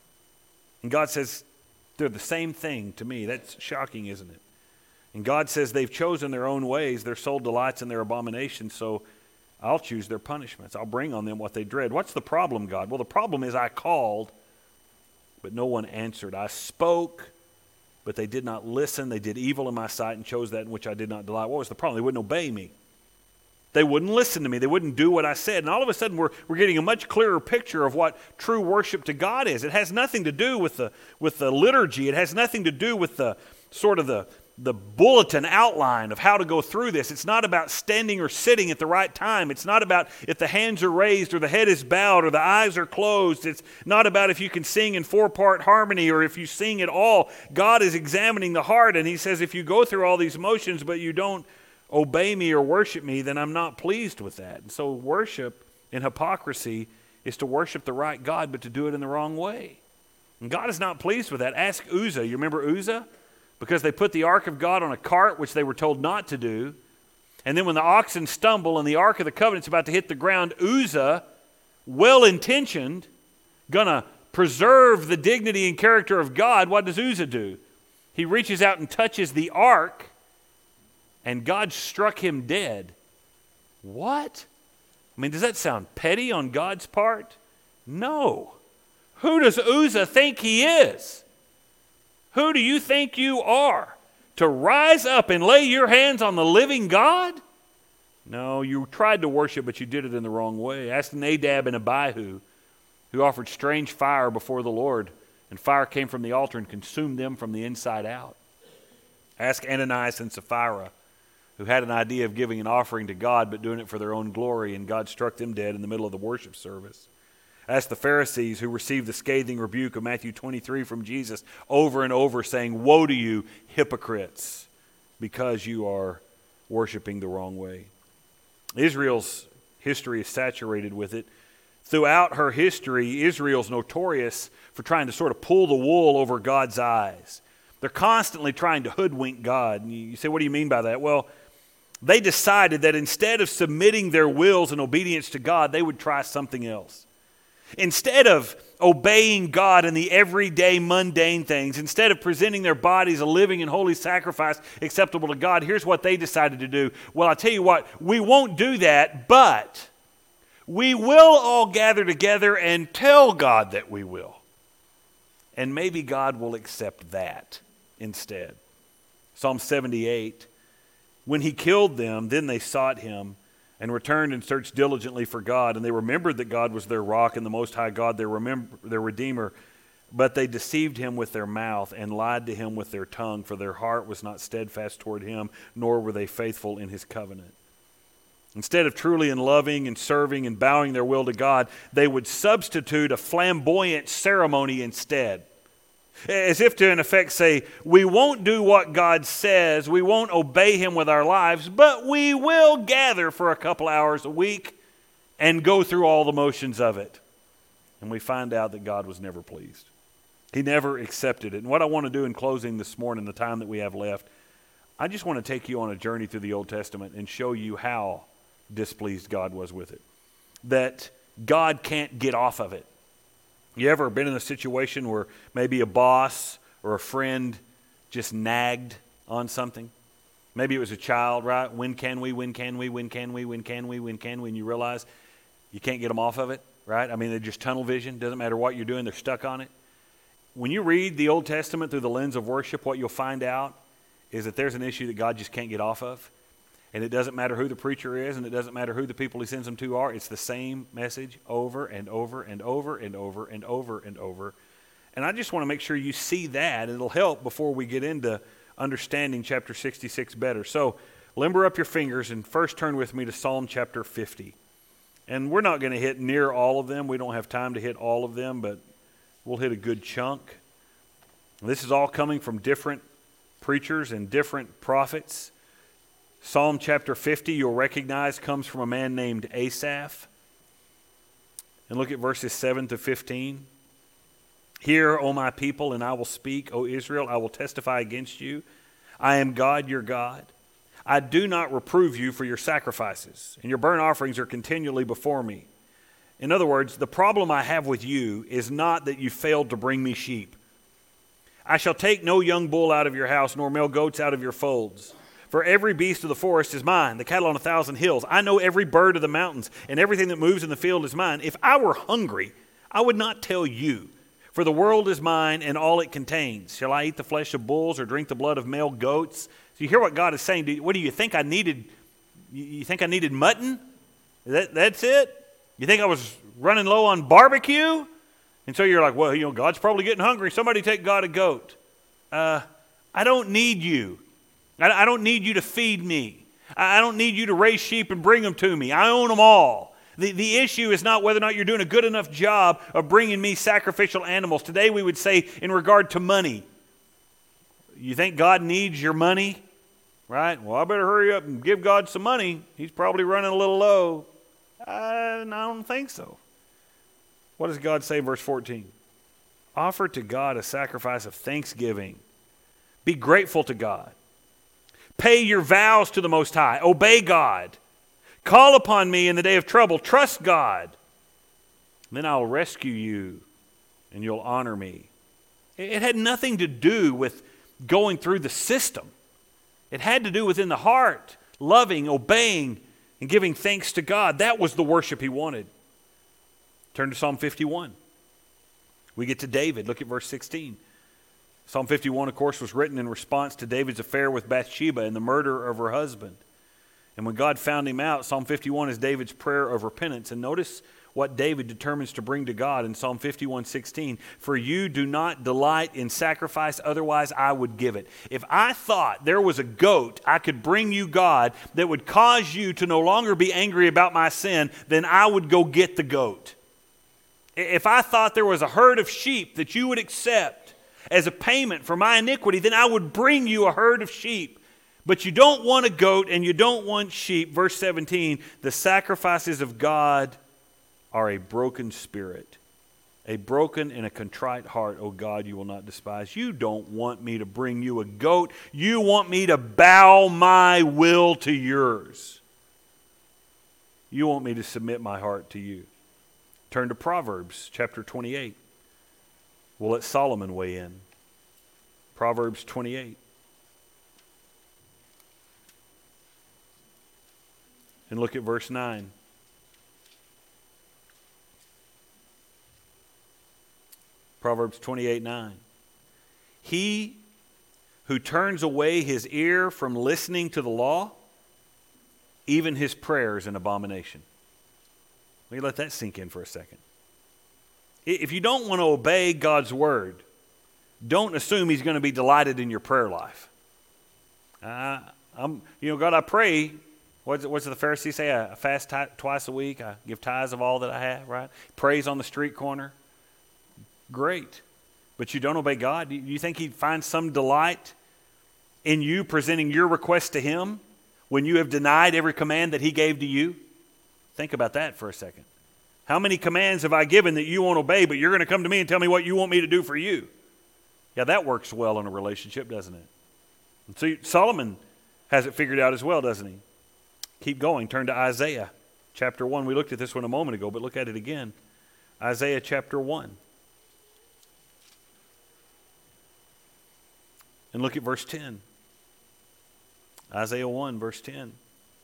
And God says, they're the same thing to me. That's shocking, isn't it? And God says they've chosen their own ways, their soul delights in their abominations, so I'll choose their punishments. I'll bring on them what they dread. What's the problem, God? Well, the problem is I called, but no one answered. I spoke, but they did not listen. They did evil in my sight and chose that in which I did not delight. What was the problem? They wouldn't obey me. They wouldn't listen to me. They wouldn't do what I said. And all of a sudden, we're, we're getting a much clearer picture of what true worship to God is. It has nothing to do with the, with the liturgy. It has nothing to do with the sort of the, the bulletin outline of how to go through this. It's not about standing or sitting at the right time. It's not about if the hands are raised or the head is bowed or the eyes are closed. It's not about if you can sing in four-part harmony or if you sing at all. God is examining the heart, and he says if you go through all these motions but you don't obey me or worship me, then I'm not pleased with that. And so worship in hypocrisy is to worship the right God, but to do it in the wrong way. And God is not pleased with that. Ask Uzzah. You remember Uzzah? Because they put the ark of God on a cart, which they were told not to do. And then when the oxen stumble and the ark of the covenant's about to hit the ground, Uzzah, well-intentioned, going to preserve the dignity and character of God, what does Uzzah do? He reaches out and touches the ark, and God struck him dead. What? I mean, does that sound petty on God's part? No. Who does Uzzah think he is? Who do you think you are? To rise up and lay your hands on the living God? No, you tried to worship, but you did it in the wrong way. Ask Nadab and Abihu, who offered strange fire before the Lord, and fire came from the altar and consumed them from the inside out. Ask Ananias and Sapphira, who had an idea of giving an offering to God, but doing it for their own glory, and God struck them dead in the middle of the worship service. Ask the Pharisees, who received the scathing rebuke of Matthew twenty-three from Jesus over and over, saying, "Woe to you, hypocrites, because you are worshiping the wrong way." Israel's history is saturated with it. Throughout her history, Israel's notorious for trying to sort of pull the wool over God's eyes. They're constantly trying to hoodwink God. And you say, what do you mean by that? Well, they decided that instead of submitting their wills in obedience to God, they would try something else. Instead of obeying God in the everyday mundane things, instead of presenting their bodies a living and holy sacrifice acceptable to God, here's what they decided to do. Well, I'll tell you what, we won't do that, but we will all gather together and tell God that we will. And maybe God will accept that instead. Psalm seventy-eight, when he killed them, then they sought him and returned and searched diligently for God. And they remembered that God was their rock and the Most High God, their, remember, their Redeemer. But they deceived him with their mouth and lied to him with their tongue, for their heart was not steadfast toward him, nor were they faithful in his covenant. Instead of truly in loving and serving and bowing their will to God, they would substitute a flamboyant ceremony instead. As if to, in effect, say, we won't do what God says, we won't obey him with our lives, but we will gather for a couple hours a week and go through all the motions of it. And we find out that God was never pleased. He never accepted it. And what I want to do in closing this morning, the time that we have left, I just want to take you on a journey through the Old Testament and show you how displeased God was with it. That God can't get off of it. You ever been in a situation where maybe a boss or a friend just nagged on something? Maybe it was a child, right? When can we, when can we, when can we, when can we, when can we? And you realize you can't get them off of it, right? I mean, they're just tunnel vision. Doesn't matter what you're doing, they're stuck on it. When you read the Old Testament through the lens of worship, what you'll find out is that there's an issue that God just can't get off of. And it doesn't matter who the preacher is, and it doesn't matter who the people he sends them to are. It's the same message over and over and over and over and over and over. And I just want to make sure you see that. It'll help before we get into understanding chapter sixty-six better. So limber up your fingers and first turn with me to Psalm chapter fifty. And we're not going to hit near all of them. We don't have time to hit all of them, but we'll hit a good chunk. This is all coming from different preachers and different prophets. Psalm chapter fifty, you'll recognize, comes from a man named Asaph. And look at verses seven to fifteen. Hear, O my people, and I will speak. O Israel, I will testify against you. I am God, your God. I do not reprove you for your sacrifices, and your burnt offerings are continually before me. In other words, the problem I have with you is not that you failed to bring me sheep. I shall take no young bull out of your house, nor male goats out of your folds. For every beast of the forest is mine, the cattle on a thousand hills. I know every bird of the mountains, and everything that moves in the field is mine. If I were hungry, I would not tell you. For the world is mine and all it contains. Shall I eat the flesh of bulls or drink the blood of male goats? So you hear what God is saying. Do you, what do you think I needed? You think I needed mutton? That, that's it? You think I was running low on barbecue? And so you're like, well, you know, God's probably getting hungry. Somebody take God a goat. Uh, I don't need you. I don't need you to feed me. I don't need you to raise sheep and bring them to me. I own them all. The, the issue is not whether or not you're doing a good enough job of bringing me sacrificial animals. Today we would say in regard to money. You think God needs your money? Right? Well, I better hurry up and give God some money. He's probably running a little low. I, I don't think so. What does God say in verse fourteen? Offer to God a sacrifice of thanksgiving. Be grateful to God. Pay your vows to the Most High. Obey God. Call upon me in the day of trouble. Trust God. Then I'll rescue you and you'll honor me. It had nothing to do with going through the system. It had to do within the heart, loving, obeying, and giving thanks to God. That was the worship he wanted. Turn to Psalm fifty-one. We get to David. Look at verse sixteen. Psalm fifty-one, of course, was written in response to David's affair with Bathsheba and the murder of her husband. And when God found him out, Psalm fifty-one is David's prayer of repentance. And notice what David determines to bring to God in Psalm fifty-one sixteen. For you do not delight in sacrifice, otherwise I would give it. If I thought there was a goat I could bring you, God, that would cause you to no longer be angry about my sin, then I would go get the goat. If I thought there was a herd of sheep that you would accept as a payment for my iniquity, then I would bring you a herd of sheep. But you don't want a goat and you don't want sheep. Verse seventeen, the sacrifices of God are a broken spirit. A broken and a contrite heart, O God, you will not despise. You don't want me to bring you a goat. You want me to bow my will to yours. You want me to submit my heart to you. Turn to Proverbs chapter twenty-eight. We'll let Solomon weigh in. Proverbs twenty-eight. And look at verse nine. Proverbs twenty-eight nine. He who turns away his ear from listening to the law, even his prayer is an abomination. Let me let that sink in for a second. If you don't want to obey God's word, don't assume he's going to be delighted in your prayer life. Uh, I'm, you know, God, I pray. What's, what's the Pharisee say? I fast t- twice a week. I give tithes of all that I have, right? Praise on the street corner. Great. But you don't obey God? Do you think he'd find some delight in you presenting your request to him when you have denied every command that he gave to you? Think about that for a second. How many commands have I given that you won't obey, but you're going to come to me and tell me what you want me to do for you? Yeah, that works well in a relationship, doesn't it? And so Solomon has it figured out as well, doesn't he? Keep going. Turn to Isaiah chapter one. We looked at this one a moment ago, but look at it again. Isaiah chapter one. And look at verse ten. Isaiah one, verse ten.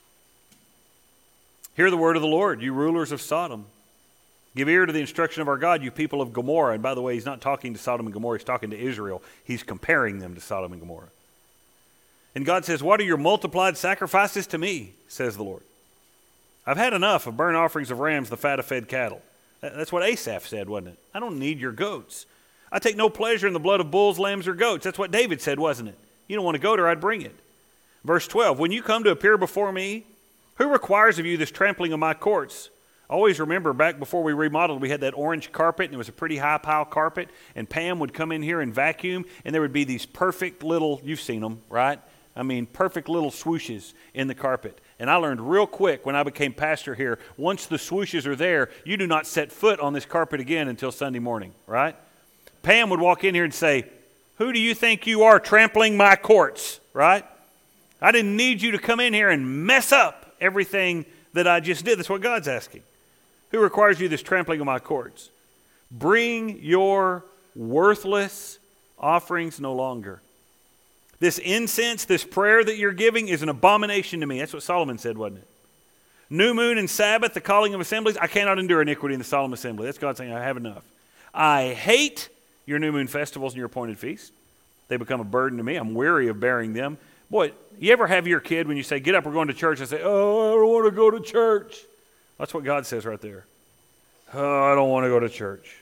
Hear the word of the Lord, you rulers of Sodom. Give ear to the instruction of our God, you people of Gomorrah. And by the way, he's not talking to Sodom and Gomorrah, he's talking to Israel. He's comparing them to Sodom and Gomorrah. And God says, what are your multiplied sacrifices to me, says the Lord. I've had enough of burnt offerings of rams, the fat of fed cattle. That's what Asaph said, wasn't it? I don't need your goats. I take no pleasure in the blood of bulls, lambs, or goats. That's what David said, wasn't it? You don't want a goat or I'd bring it. Verse twelve, when you come to appear before me, who requires of you this trampling of my courts? Always remember back before we remodeled, we had that orange carpet, and it was a pretty high pile carpet, and Pam would come in here and vacuum, and there would be these perfect little, you've seen them, right? I mean, perfect little swooshes in the carpet. And I learned real quick when I became pastor here, once the swooshes are there, you do not set foot on this carpet again until Sunday morning, right? Pam would walk in here and say, who do you think you are trampling my courts, right? I didn't need you to come in here and mess up everything that I just did. That's what God's asking. Who requires you this trampling of my courts? Bring your worthless offerings no longer. This incense, this prayer that you're giving is an abomination to me. That's what Solomon said, wasn't it? New moon and Sabbath, the calling of assemblies. I cannot endure iniquity in the solemn assembly. That's God saying, I have enough. I hate your new moon festivals and your appointed feasts. They become a burden to me. I'm weary of bearing them. Boy, you ever have your kid when you say, get up, we're going to church, and say, oh, I don't want to go to church. That's what God says right there. Oh, I don't want to go to church.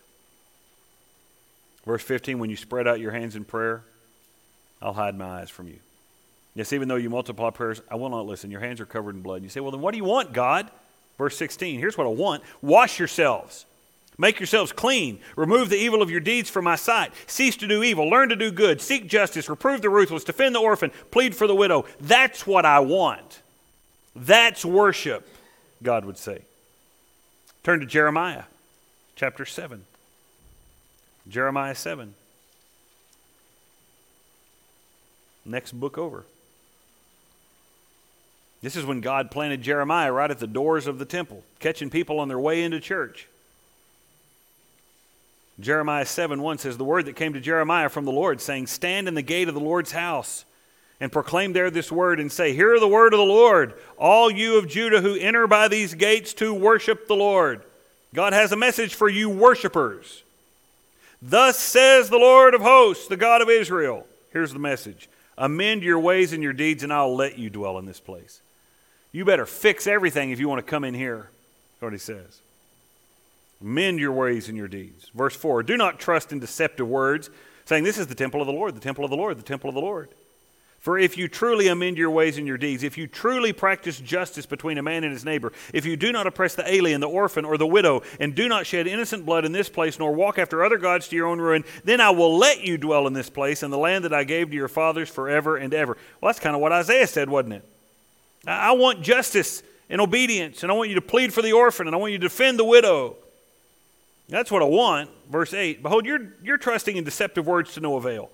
Verse fifteen, when you spread out your hands in prayer, I'll hide my eyes from you. Yes, even though you multiply prayers, I will not listen. Your hands are covered in blood. And you say, well, then what do you want, God? Verse sixteen, here's what I want. Wash yourselves. Make yourselves clean. Remove the evil of your deeds from my sight. Cease to do evil. Learn to do good. Seek justice. Reprove the ruthless. Defend the orphan. Plead for the widow. That's what I want. That's worship, God would say. Turn to Jeremiah chapter seven. Jeremiah seven. Next book over. This is when God planted Jeremiah right at the doors of the temple, catching people on their way into church. Jeremiah seven one says, the word that came to Jeremiah from the Lord, saying, stand in the gate of the Lord's house, and proclaim there this word, and say, hear the word of the Lord, all you of Judah who enter by these gates to worship the Lord. God has a message for you worshipers. Thus says the Lord of hosts, the God of Israel. Here's the message. Amend your ways and your deeds, and I'll let you dwell in this place. You better fix everything if you want to come in here. That's what he says. Amend your ways and your deeds. Verse four, do not trust in deceptive words, saying, this is the temple of the Lord, the temple of the Lord, the temple of the Lord. For if you truly amend your ways and your deeds, if you truly practice justice between a man and his neighbor, if you do not oppress the alien, the orphan, or the widow, and do not shed innocent blood in this place, nor walk after other gods to your own ruin, then I will let you dwell in this place, in the land that I gave to your fathers forever and ever. Well, that's kind of what Isaiah said, wasn't it? I want justice and obedience, and I want you to plead for the orphan, and I want you to defend the widow. That's what I want. Verse eight, behold, you're, you're trusting in deceptive words to no avail.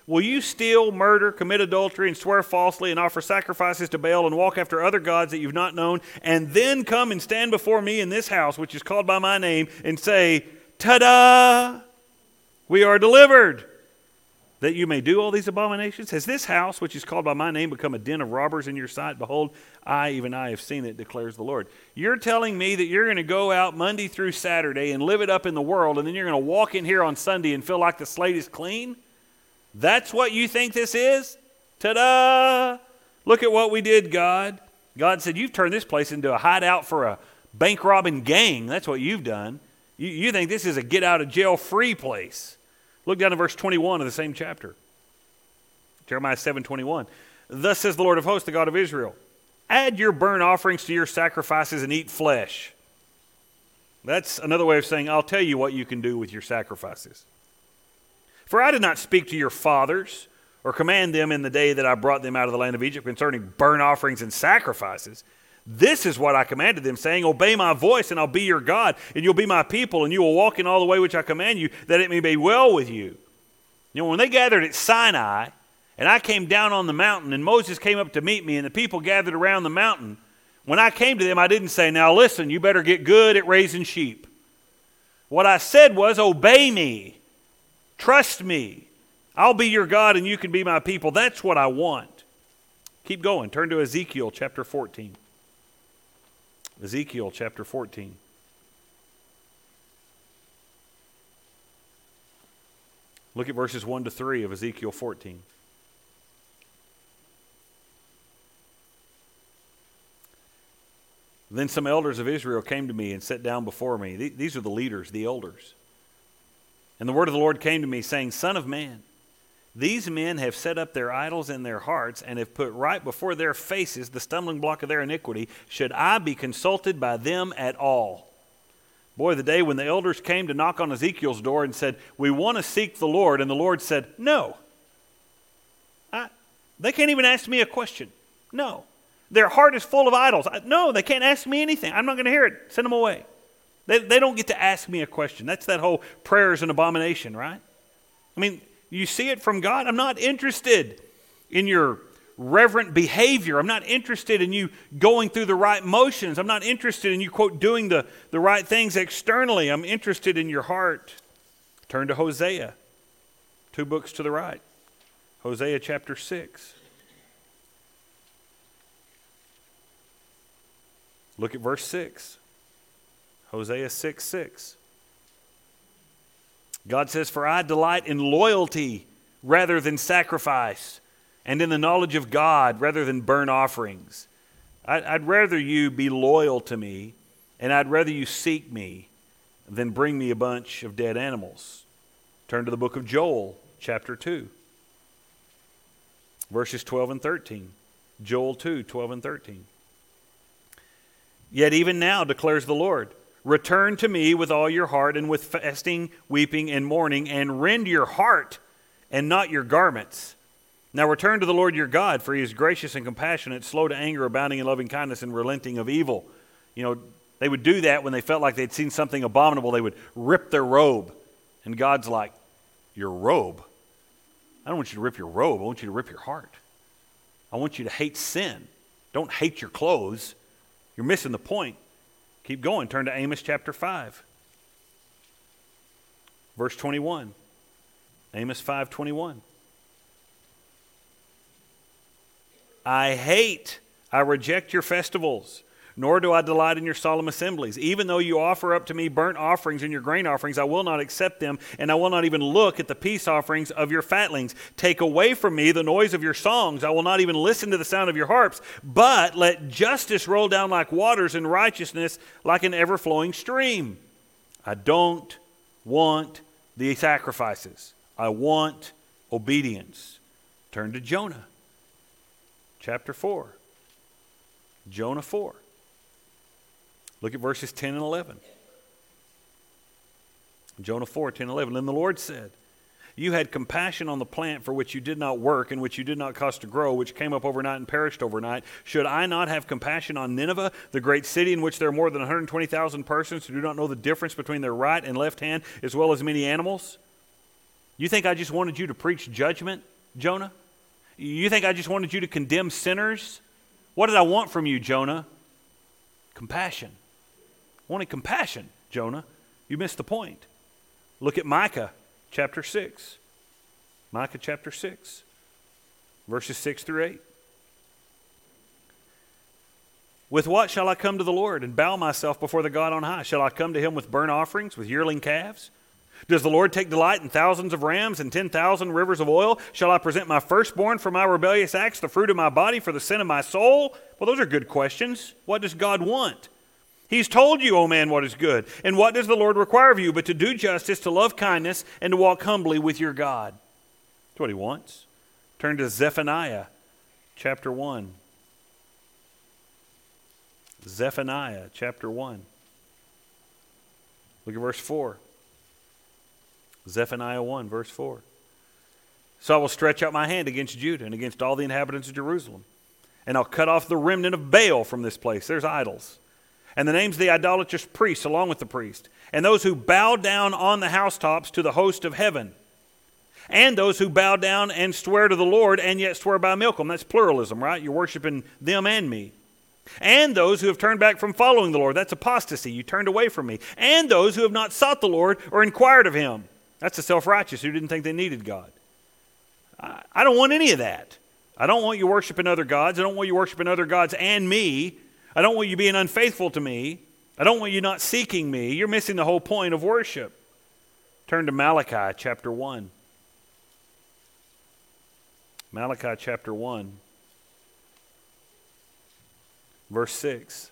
Will you steal, murder, commit adultery, and swear falsely, and offer sacrifices to Baal, and walk after other gods that you've not known, and then come and stand before me in this house, which is called by my name, and say, ta-da, we are delivered, that you may do all these abominations? Has this house, which is called by my name, become a den of robbers in your sight? Behold, I, even I, have seen it, declares the Lord. You're telling me that you're going to go out Monday through Saturday and live it up in the world, and then you're going to walk in here on Sunday and feel like the slate is clean? That's what you think this is? Ta-da! Look at what we did, God. God said, you've turned this place into a hideout for a bank-robbing gang. That's what you've done. You, you think this is a get-out-of-jail-free place. Look down to verse twenty-one of the same chapter. Jeremiah seven twenty-one. Thus says the Lord of hosts, the God of Israel, add your burnt offerings to your sacrifices and eat flesh. That's another way of saying, I'll tell you what you can do with your sacrifices. For I did not speak to your fathers or command them in the day that I brought them out of the land of Egypt concerning burnt offerings and sacrifices. This is what I commanded them, saying, obey my voice, and I'll be your God, and you'll be my people, and you will walk in all the way which I command you, that it may be well with you. You know, when they gathered at Sinai, and I came down on the mountain, and Moses came up to meet me, and the people gathered around the mountain, when I came to them, I didn't say, now listen, you better get good at raising sheep. What I said was, obey me. Trust me. I'll be your God and you can be my people. That's what I want. Keep going. Turn to Ezekiel chapter fourteen. Ezekiel chapter fourteen. Look at verses one to three of Ezekiel fourteen. Then some elders of Israel came to me and sat down before me. These are the leaders, the elders. And the word of the Lord came to me, saying, Son of man, these men have set up their idols in their hearts and have put right before their faces the stumbling block of their iniquity. Should I be consulted by them at all? Boy, the day when the elders came to knock on Ezekiel's door and said, we want to seek the Lord, and the Lord said, no. I, they can't even ask me a question. No. Their heart is full of idols. I, no, they can't ask me anything. I'm not going to hear it. Send them away. They, they don't get to ask me a question. That's that whole prayer is an abomination, right? I mean, you see it from God. I'm not interested in your reverent behavior. I'm not interested in you going through the right motions. I'm not interested in you, quote, doing the, the right things externally. I'm interested in your heart. Turn to Hosea, two books to the right. Hosea chapter six. Look at verse six. Hosea six six. God says, for I delight in loyalty rather than sacrifice, and in the knowledge of God rather than burnt offerings. I'd, I'd rather you be loyal to me, and I'd rather you seek me than bring me a bunch of dead animals. Turn to the book of Joel, chapter two, verses twelve and thirteen. Joel two, twelve and thirteen. Yet even now, declares the Lord, return to me with all your heart and with fasting, weeping, and mourning, and rend your heart and not your garments. Now return to the Lord your God, for he is gracious and compassionate, slow to anger, abounding in loving kindness, and relenting of evil. You know, they would do that when they felt like they'd seen something abominable. They would rip their robe. And God's like, your robe? I don't want you to rip your robe. I want you to rip your heart. I want you to hate sin. Don't hate your clothes. You're missing the point. Keep going. Turn to Amos chapter five. Verse twenty-one. Amos five twenty-one. I hate, I reject your festivals, nor do I delight in your solemn assemblies. Even though you offer up to me burnt offerings and your grain offerings, I will not accept them, and I will not even look at the peace offerings of your fatlings. Take away from me the noise of your songs. I will not even listen to the sound of your harps, but let justice roll down like waters and righteousness like an ever-flowing stream. I don't want the sacrifices. I want obedience. Turn to Jonah, chapter four. Jonah four. Look at verses ten and eleven. Jonah four, ten and eleven. Then the Lord said, you had compassion on the plant for which you did not work and which you did not cause to grow, which came up overnight and perished overnight. Should I not have compassion on Nineveh, the great city in which there are more than one hundred twenty thousand persons who do not know the difference between their right and left hand, as well as many animals? You think I just wanted you to preach judgment Jonah? You think I just wanted you to condemn sinners? What did I want from you, Jonah? Compassion. I wanted compassion, Jonah. You missed the point. Look at Micah chapter six. Micah chapter six, verses six through eight. With what shall I come to the Lord and bow myself before the God on high? Shall I come to him with burnt offerings, with yearling calves? Does the Lord take delight in thousands of rams and ten thousand rivers of oil? Shall I present my firstborn for my rebellious acts, the fruit of my body for the sin of my soul? Well, those are good questions. What does God want? He's told you, O man, what is good. And what does the Lord require of you but to do justice, to love kindness, and to walk humbly with your God? That's what he wants. Turn to Zephaniah chapter one. Zephaniah chapter one. Look at verse four. Zephaniah one, verse four. So I will stretch out my hand against Judah and against all the inhabitants of Jerusalem, and I'll cut off the remnant of Baal from this place. There's idols. And the names of the idolatrous priests along with the priest, and those who bow down on the housetops to the host of heaven, and those who bow down and swear to the Lord and yet swear by Milcom. That's pluralism, right? You're worshiping them and me. And those who have turned back from following the Lord. That's apostasy. You turned away from me. And those who have not sought the Lord or inquired of him. That's the self-righteous who didn't think they needed God. I, I don't want any of that. I don't want you worshiping other gods. I don't want you worshiping other gods and me. I don't want you being unfaithful to me. I don't want you not seeking me. You're missing the whole point of worship. Turn to Malachi chapter one. Malachi chapter one. Verse six.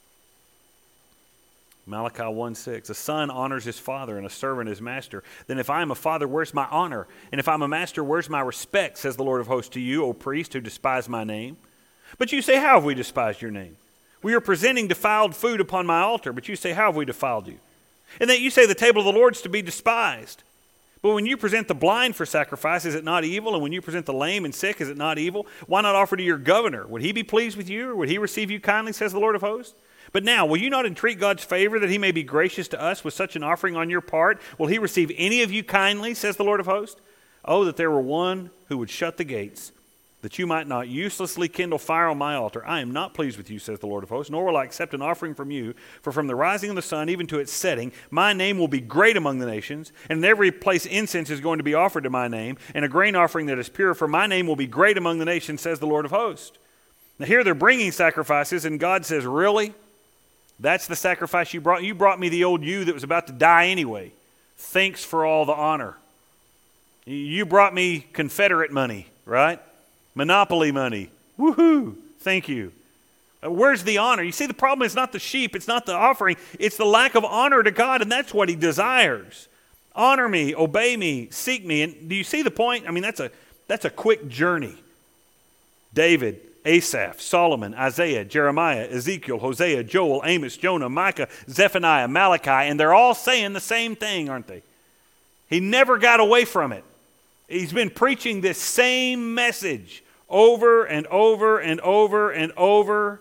Malachi one six. A son honors his father and a servant his master. Then if I am a father, where's my honor? And if I'm a master, where's my respect? Says the Lord of hosts to you, O priest, who despise my name. But you say, how have we despised your name? We are presenting defiled food upon my altar. But you say, how have we defiled you? And that you say the table of the Lord is to be despised. But when you present the blind for sacrifice, is it not evil? And when you present the lame and sick, is it not evil? Why not offer to your governor? Would he be pleased with you, or would he receive you kindly, says the Lord of hosts? But now, will you not entreat God's favor that he may be gracious to us with such an offering on your part? Will he receive any of you kindly, says the Lord of hosts? Oh, that there were one who would shut the gates, that you might not uselessly kindle fire on my altar. I am not pleased with you, says the Lord of hosts, nor will I accept an offering from you. For from the rising of the sun even to its setting, my name will be great among the nations, and in every place incense is going to be offered to my name, and a grain offering that is pure, for my name will be great among the nations, says the Lord of hosts. Now here they're bringing sacrifices, and God says, really? That's the sacrifice you brought? You brought me the old you that was about to die anyway. Thanks for all the honor. You brought me Confederate money, right? Monopoly money. Woohoo! Thank you. Uh, where's the honor? You see, the problem is not the sheep. It's not the offering. It's the lack of honor to God, and that's what he desires. Honor me, obey me, seek me. And do you see the point? I mean, that's a, that's a quick journey. David, Asaph, Solomon, Isaiah, Jeremiah, Ezekiel, Hosea, Joel, Amos, Jonah, Micah, Zephaniah, Malachi, and they're all saying the same thing, aren't they? He never got away from it. He's been preaching this same message over and over and over and over.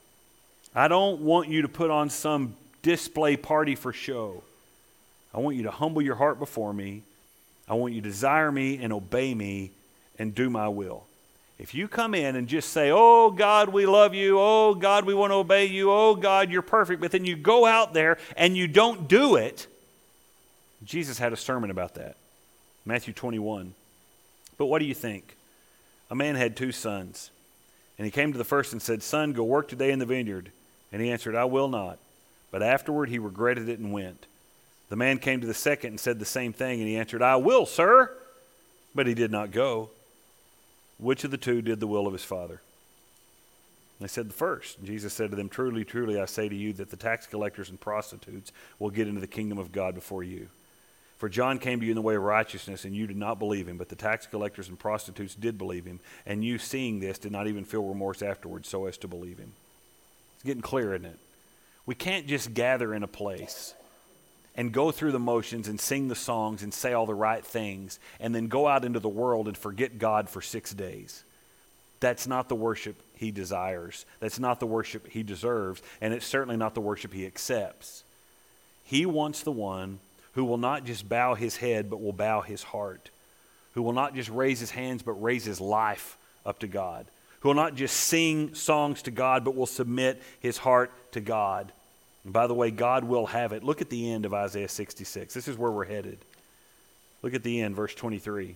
I don't want you to put on some display party for show. I want you to humble your heart before me. I want you to desire me and obey me and do my will. If you come in and just say, oh, God, we love you. Oh, God, we want to obey you. Oh, God, you're perfect. But then you go out there and you don't do it. Jesus had a sermon about that. Matthew twenty-one. But what do you think? A man had two sons. And he came to the first and said, son, go work today in the vineyard. And he answered, I will not. But afterward he regretted it and went. The man came to the second and said the same thing. And he answered, I will, sir. But he did not go. Which of the two did the will of his father? They said the first. Jesus said to them, truly, truly, I say to you that the tax collectors and prostitutes will get into the kingdom of God before you. For John came to you in the way of righteousness, and you did not believe him, but the tax collectors and prostitutes did believe him, and you, seeing this, did not even feel remorse afterwards so as to believe him. It's getting clear, isn't it? We can't just gather in a place and go through the motions and sing the songs and say all the right things and then go out into the world and forget God for six days. That's not the worship he desires. That's not the worship he deserves, and it's certainly not the worship he accepts. He wants the one who will not just bow his head but will bow his heart, who will not just raise his hands but raise his life up to God, who will not just sing songs to God but will submit his heart to God. And by the way, God will have it. Look at the end of Isaiah sixty-six. This is where we're headed. Look at the end, verse twenty-three.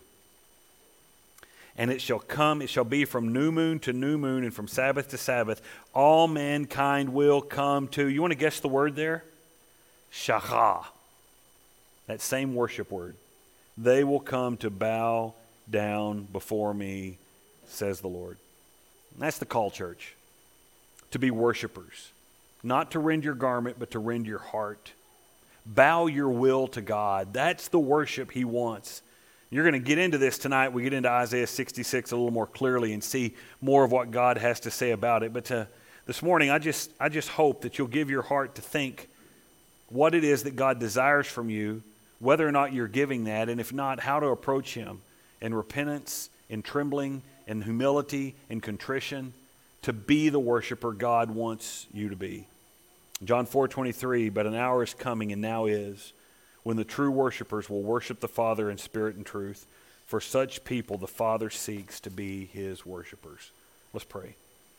And it shall come, it shall be from new moon to new moon and from Sabbath to Sabbath, all mankind will come to, you want to guess the word there? Shachah. That same worship word. They will come to bow down before me, says the Lord. And that's the call, church. To be worshipers. Not to rend your garment, but to rend your heart. Bow your will to God. That's the worship he wants. You're going to get into this tonight. We get into Isaiah sixty-six a little more clearly and see more of what God has to say about it. But to, this morning, I just, I just hope that you'll give your heart to think what it is that God desires from you, whether or not you're giving that, and if not, how to approach him in repentance, in trembling, in humility, in contrition, to be the worshiper God wants you to be. John four twenty-three, but an hour is coming and now is, when the true worshipers will worship the Father in spirit and truth. For such people the Father seeks to be his worshipers. Let's pray.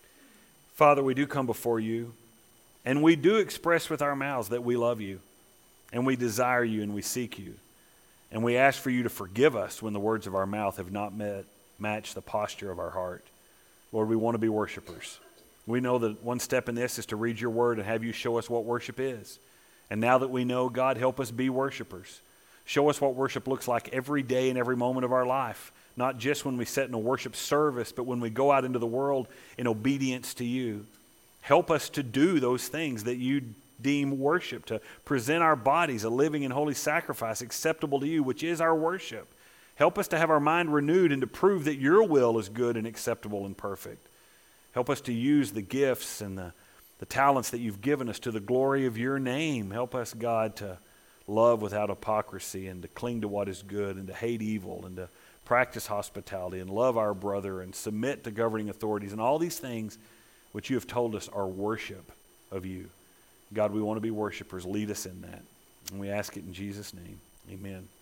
Father, we do come before you, and we do express with our mouths that we love you, and we desire you, and we seek you. And we ask for you to forgive us when the words of our mouth have not met, matched the posture of our heart. Lord, we want to be worshipers. We know that one step in this is to read your word and have you show us what worship is. And now that we know, God, help us be worshipers. Show us what worship looks like every day and every moment of our life. Not just when we sit in a worship service, but when we go out into the world in obedience to you. Help us to do those things that you deem worship, to present our bodies a living and holy sacrifice acceptable to you, which is our worship. Help us to have our mind renewed and to prove that your will is good and acceptable and perfect. Help us to use the gifts and the The talents that you've given us to the glory of your name. Help us, God, to love without hypocrisy and to cling to what is good and to hate evil and to practice hospitality and love our brother and submit to governing authorities and all these things which you have told us are worship of you. God, we want to be worshipers. Lead us in that. And we ask it in Jesus' name. Amen.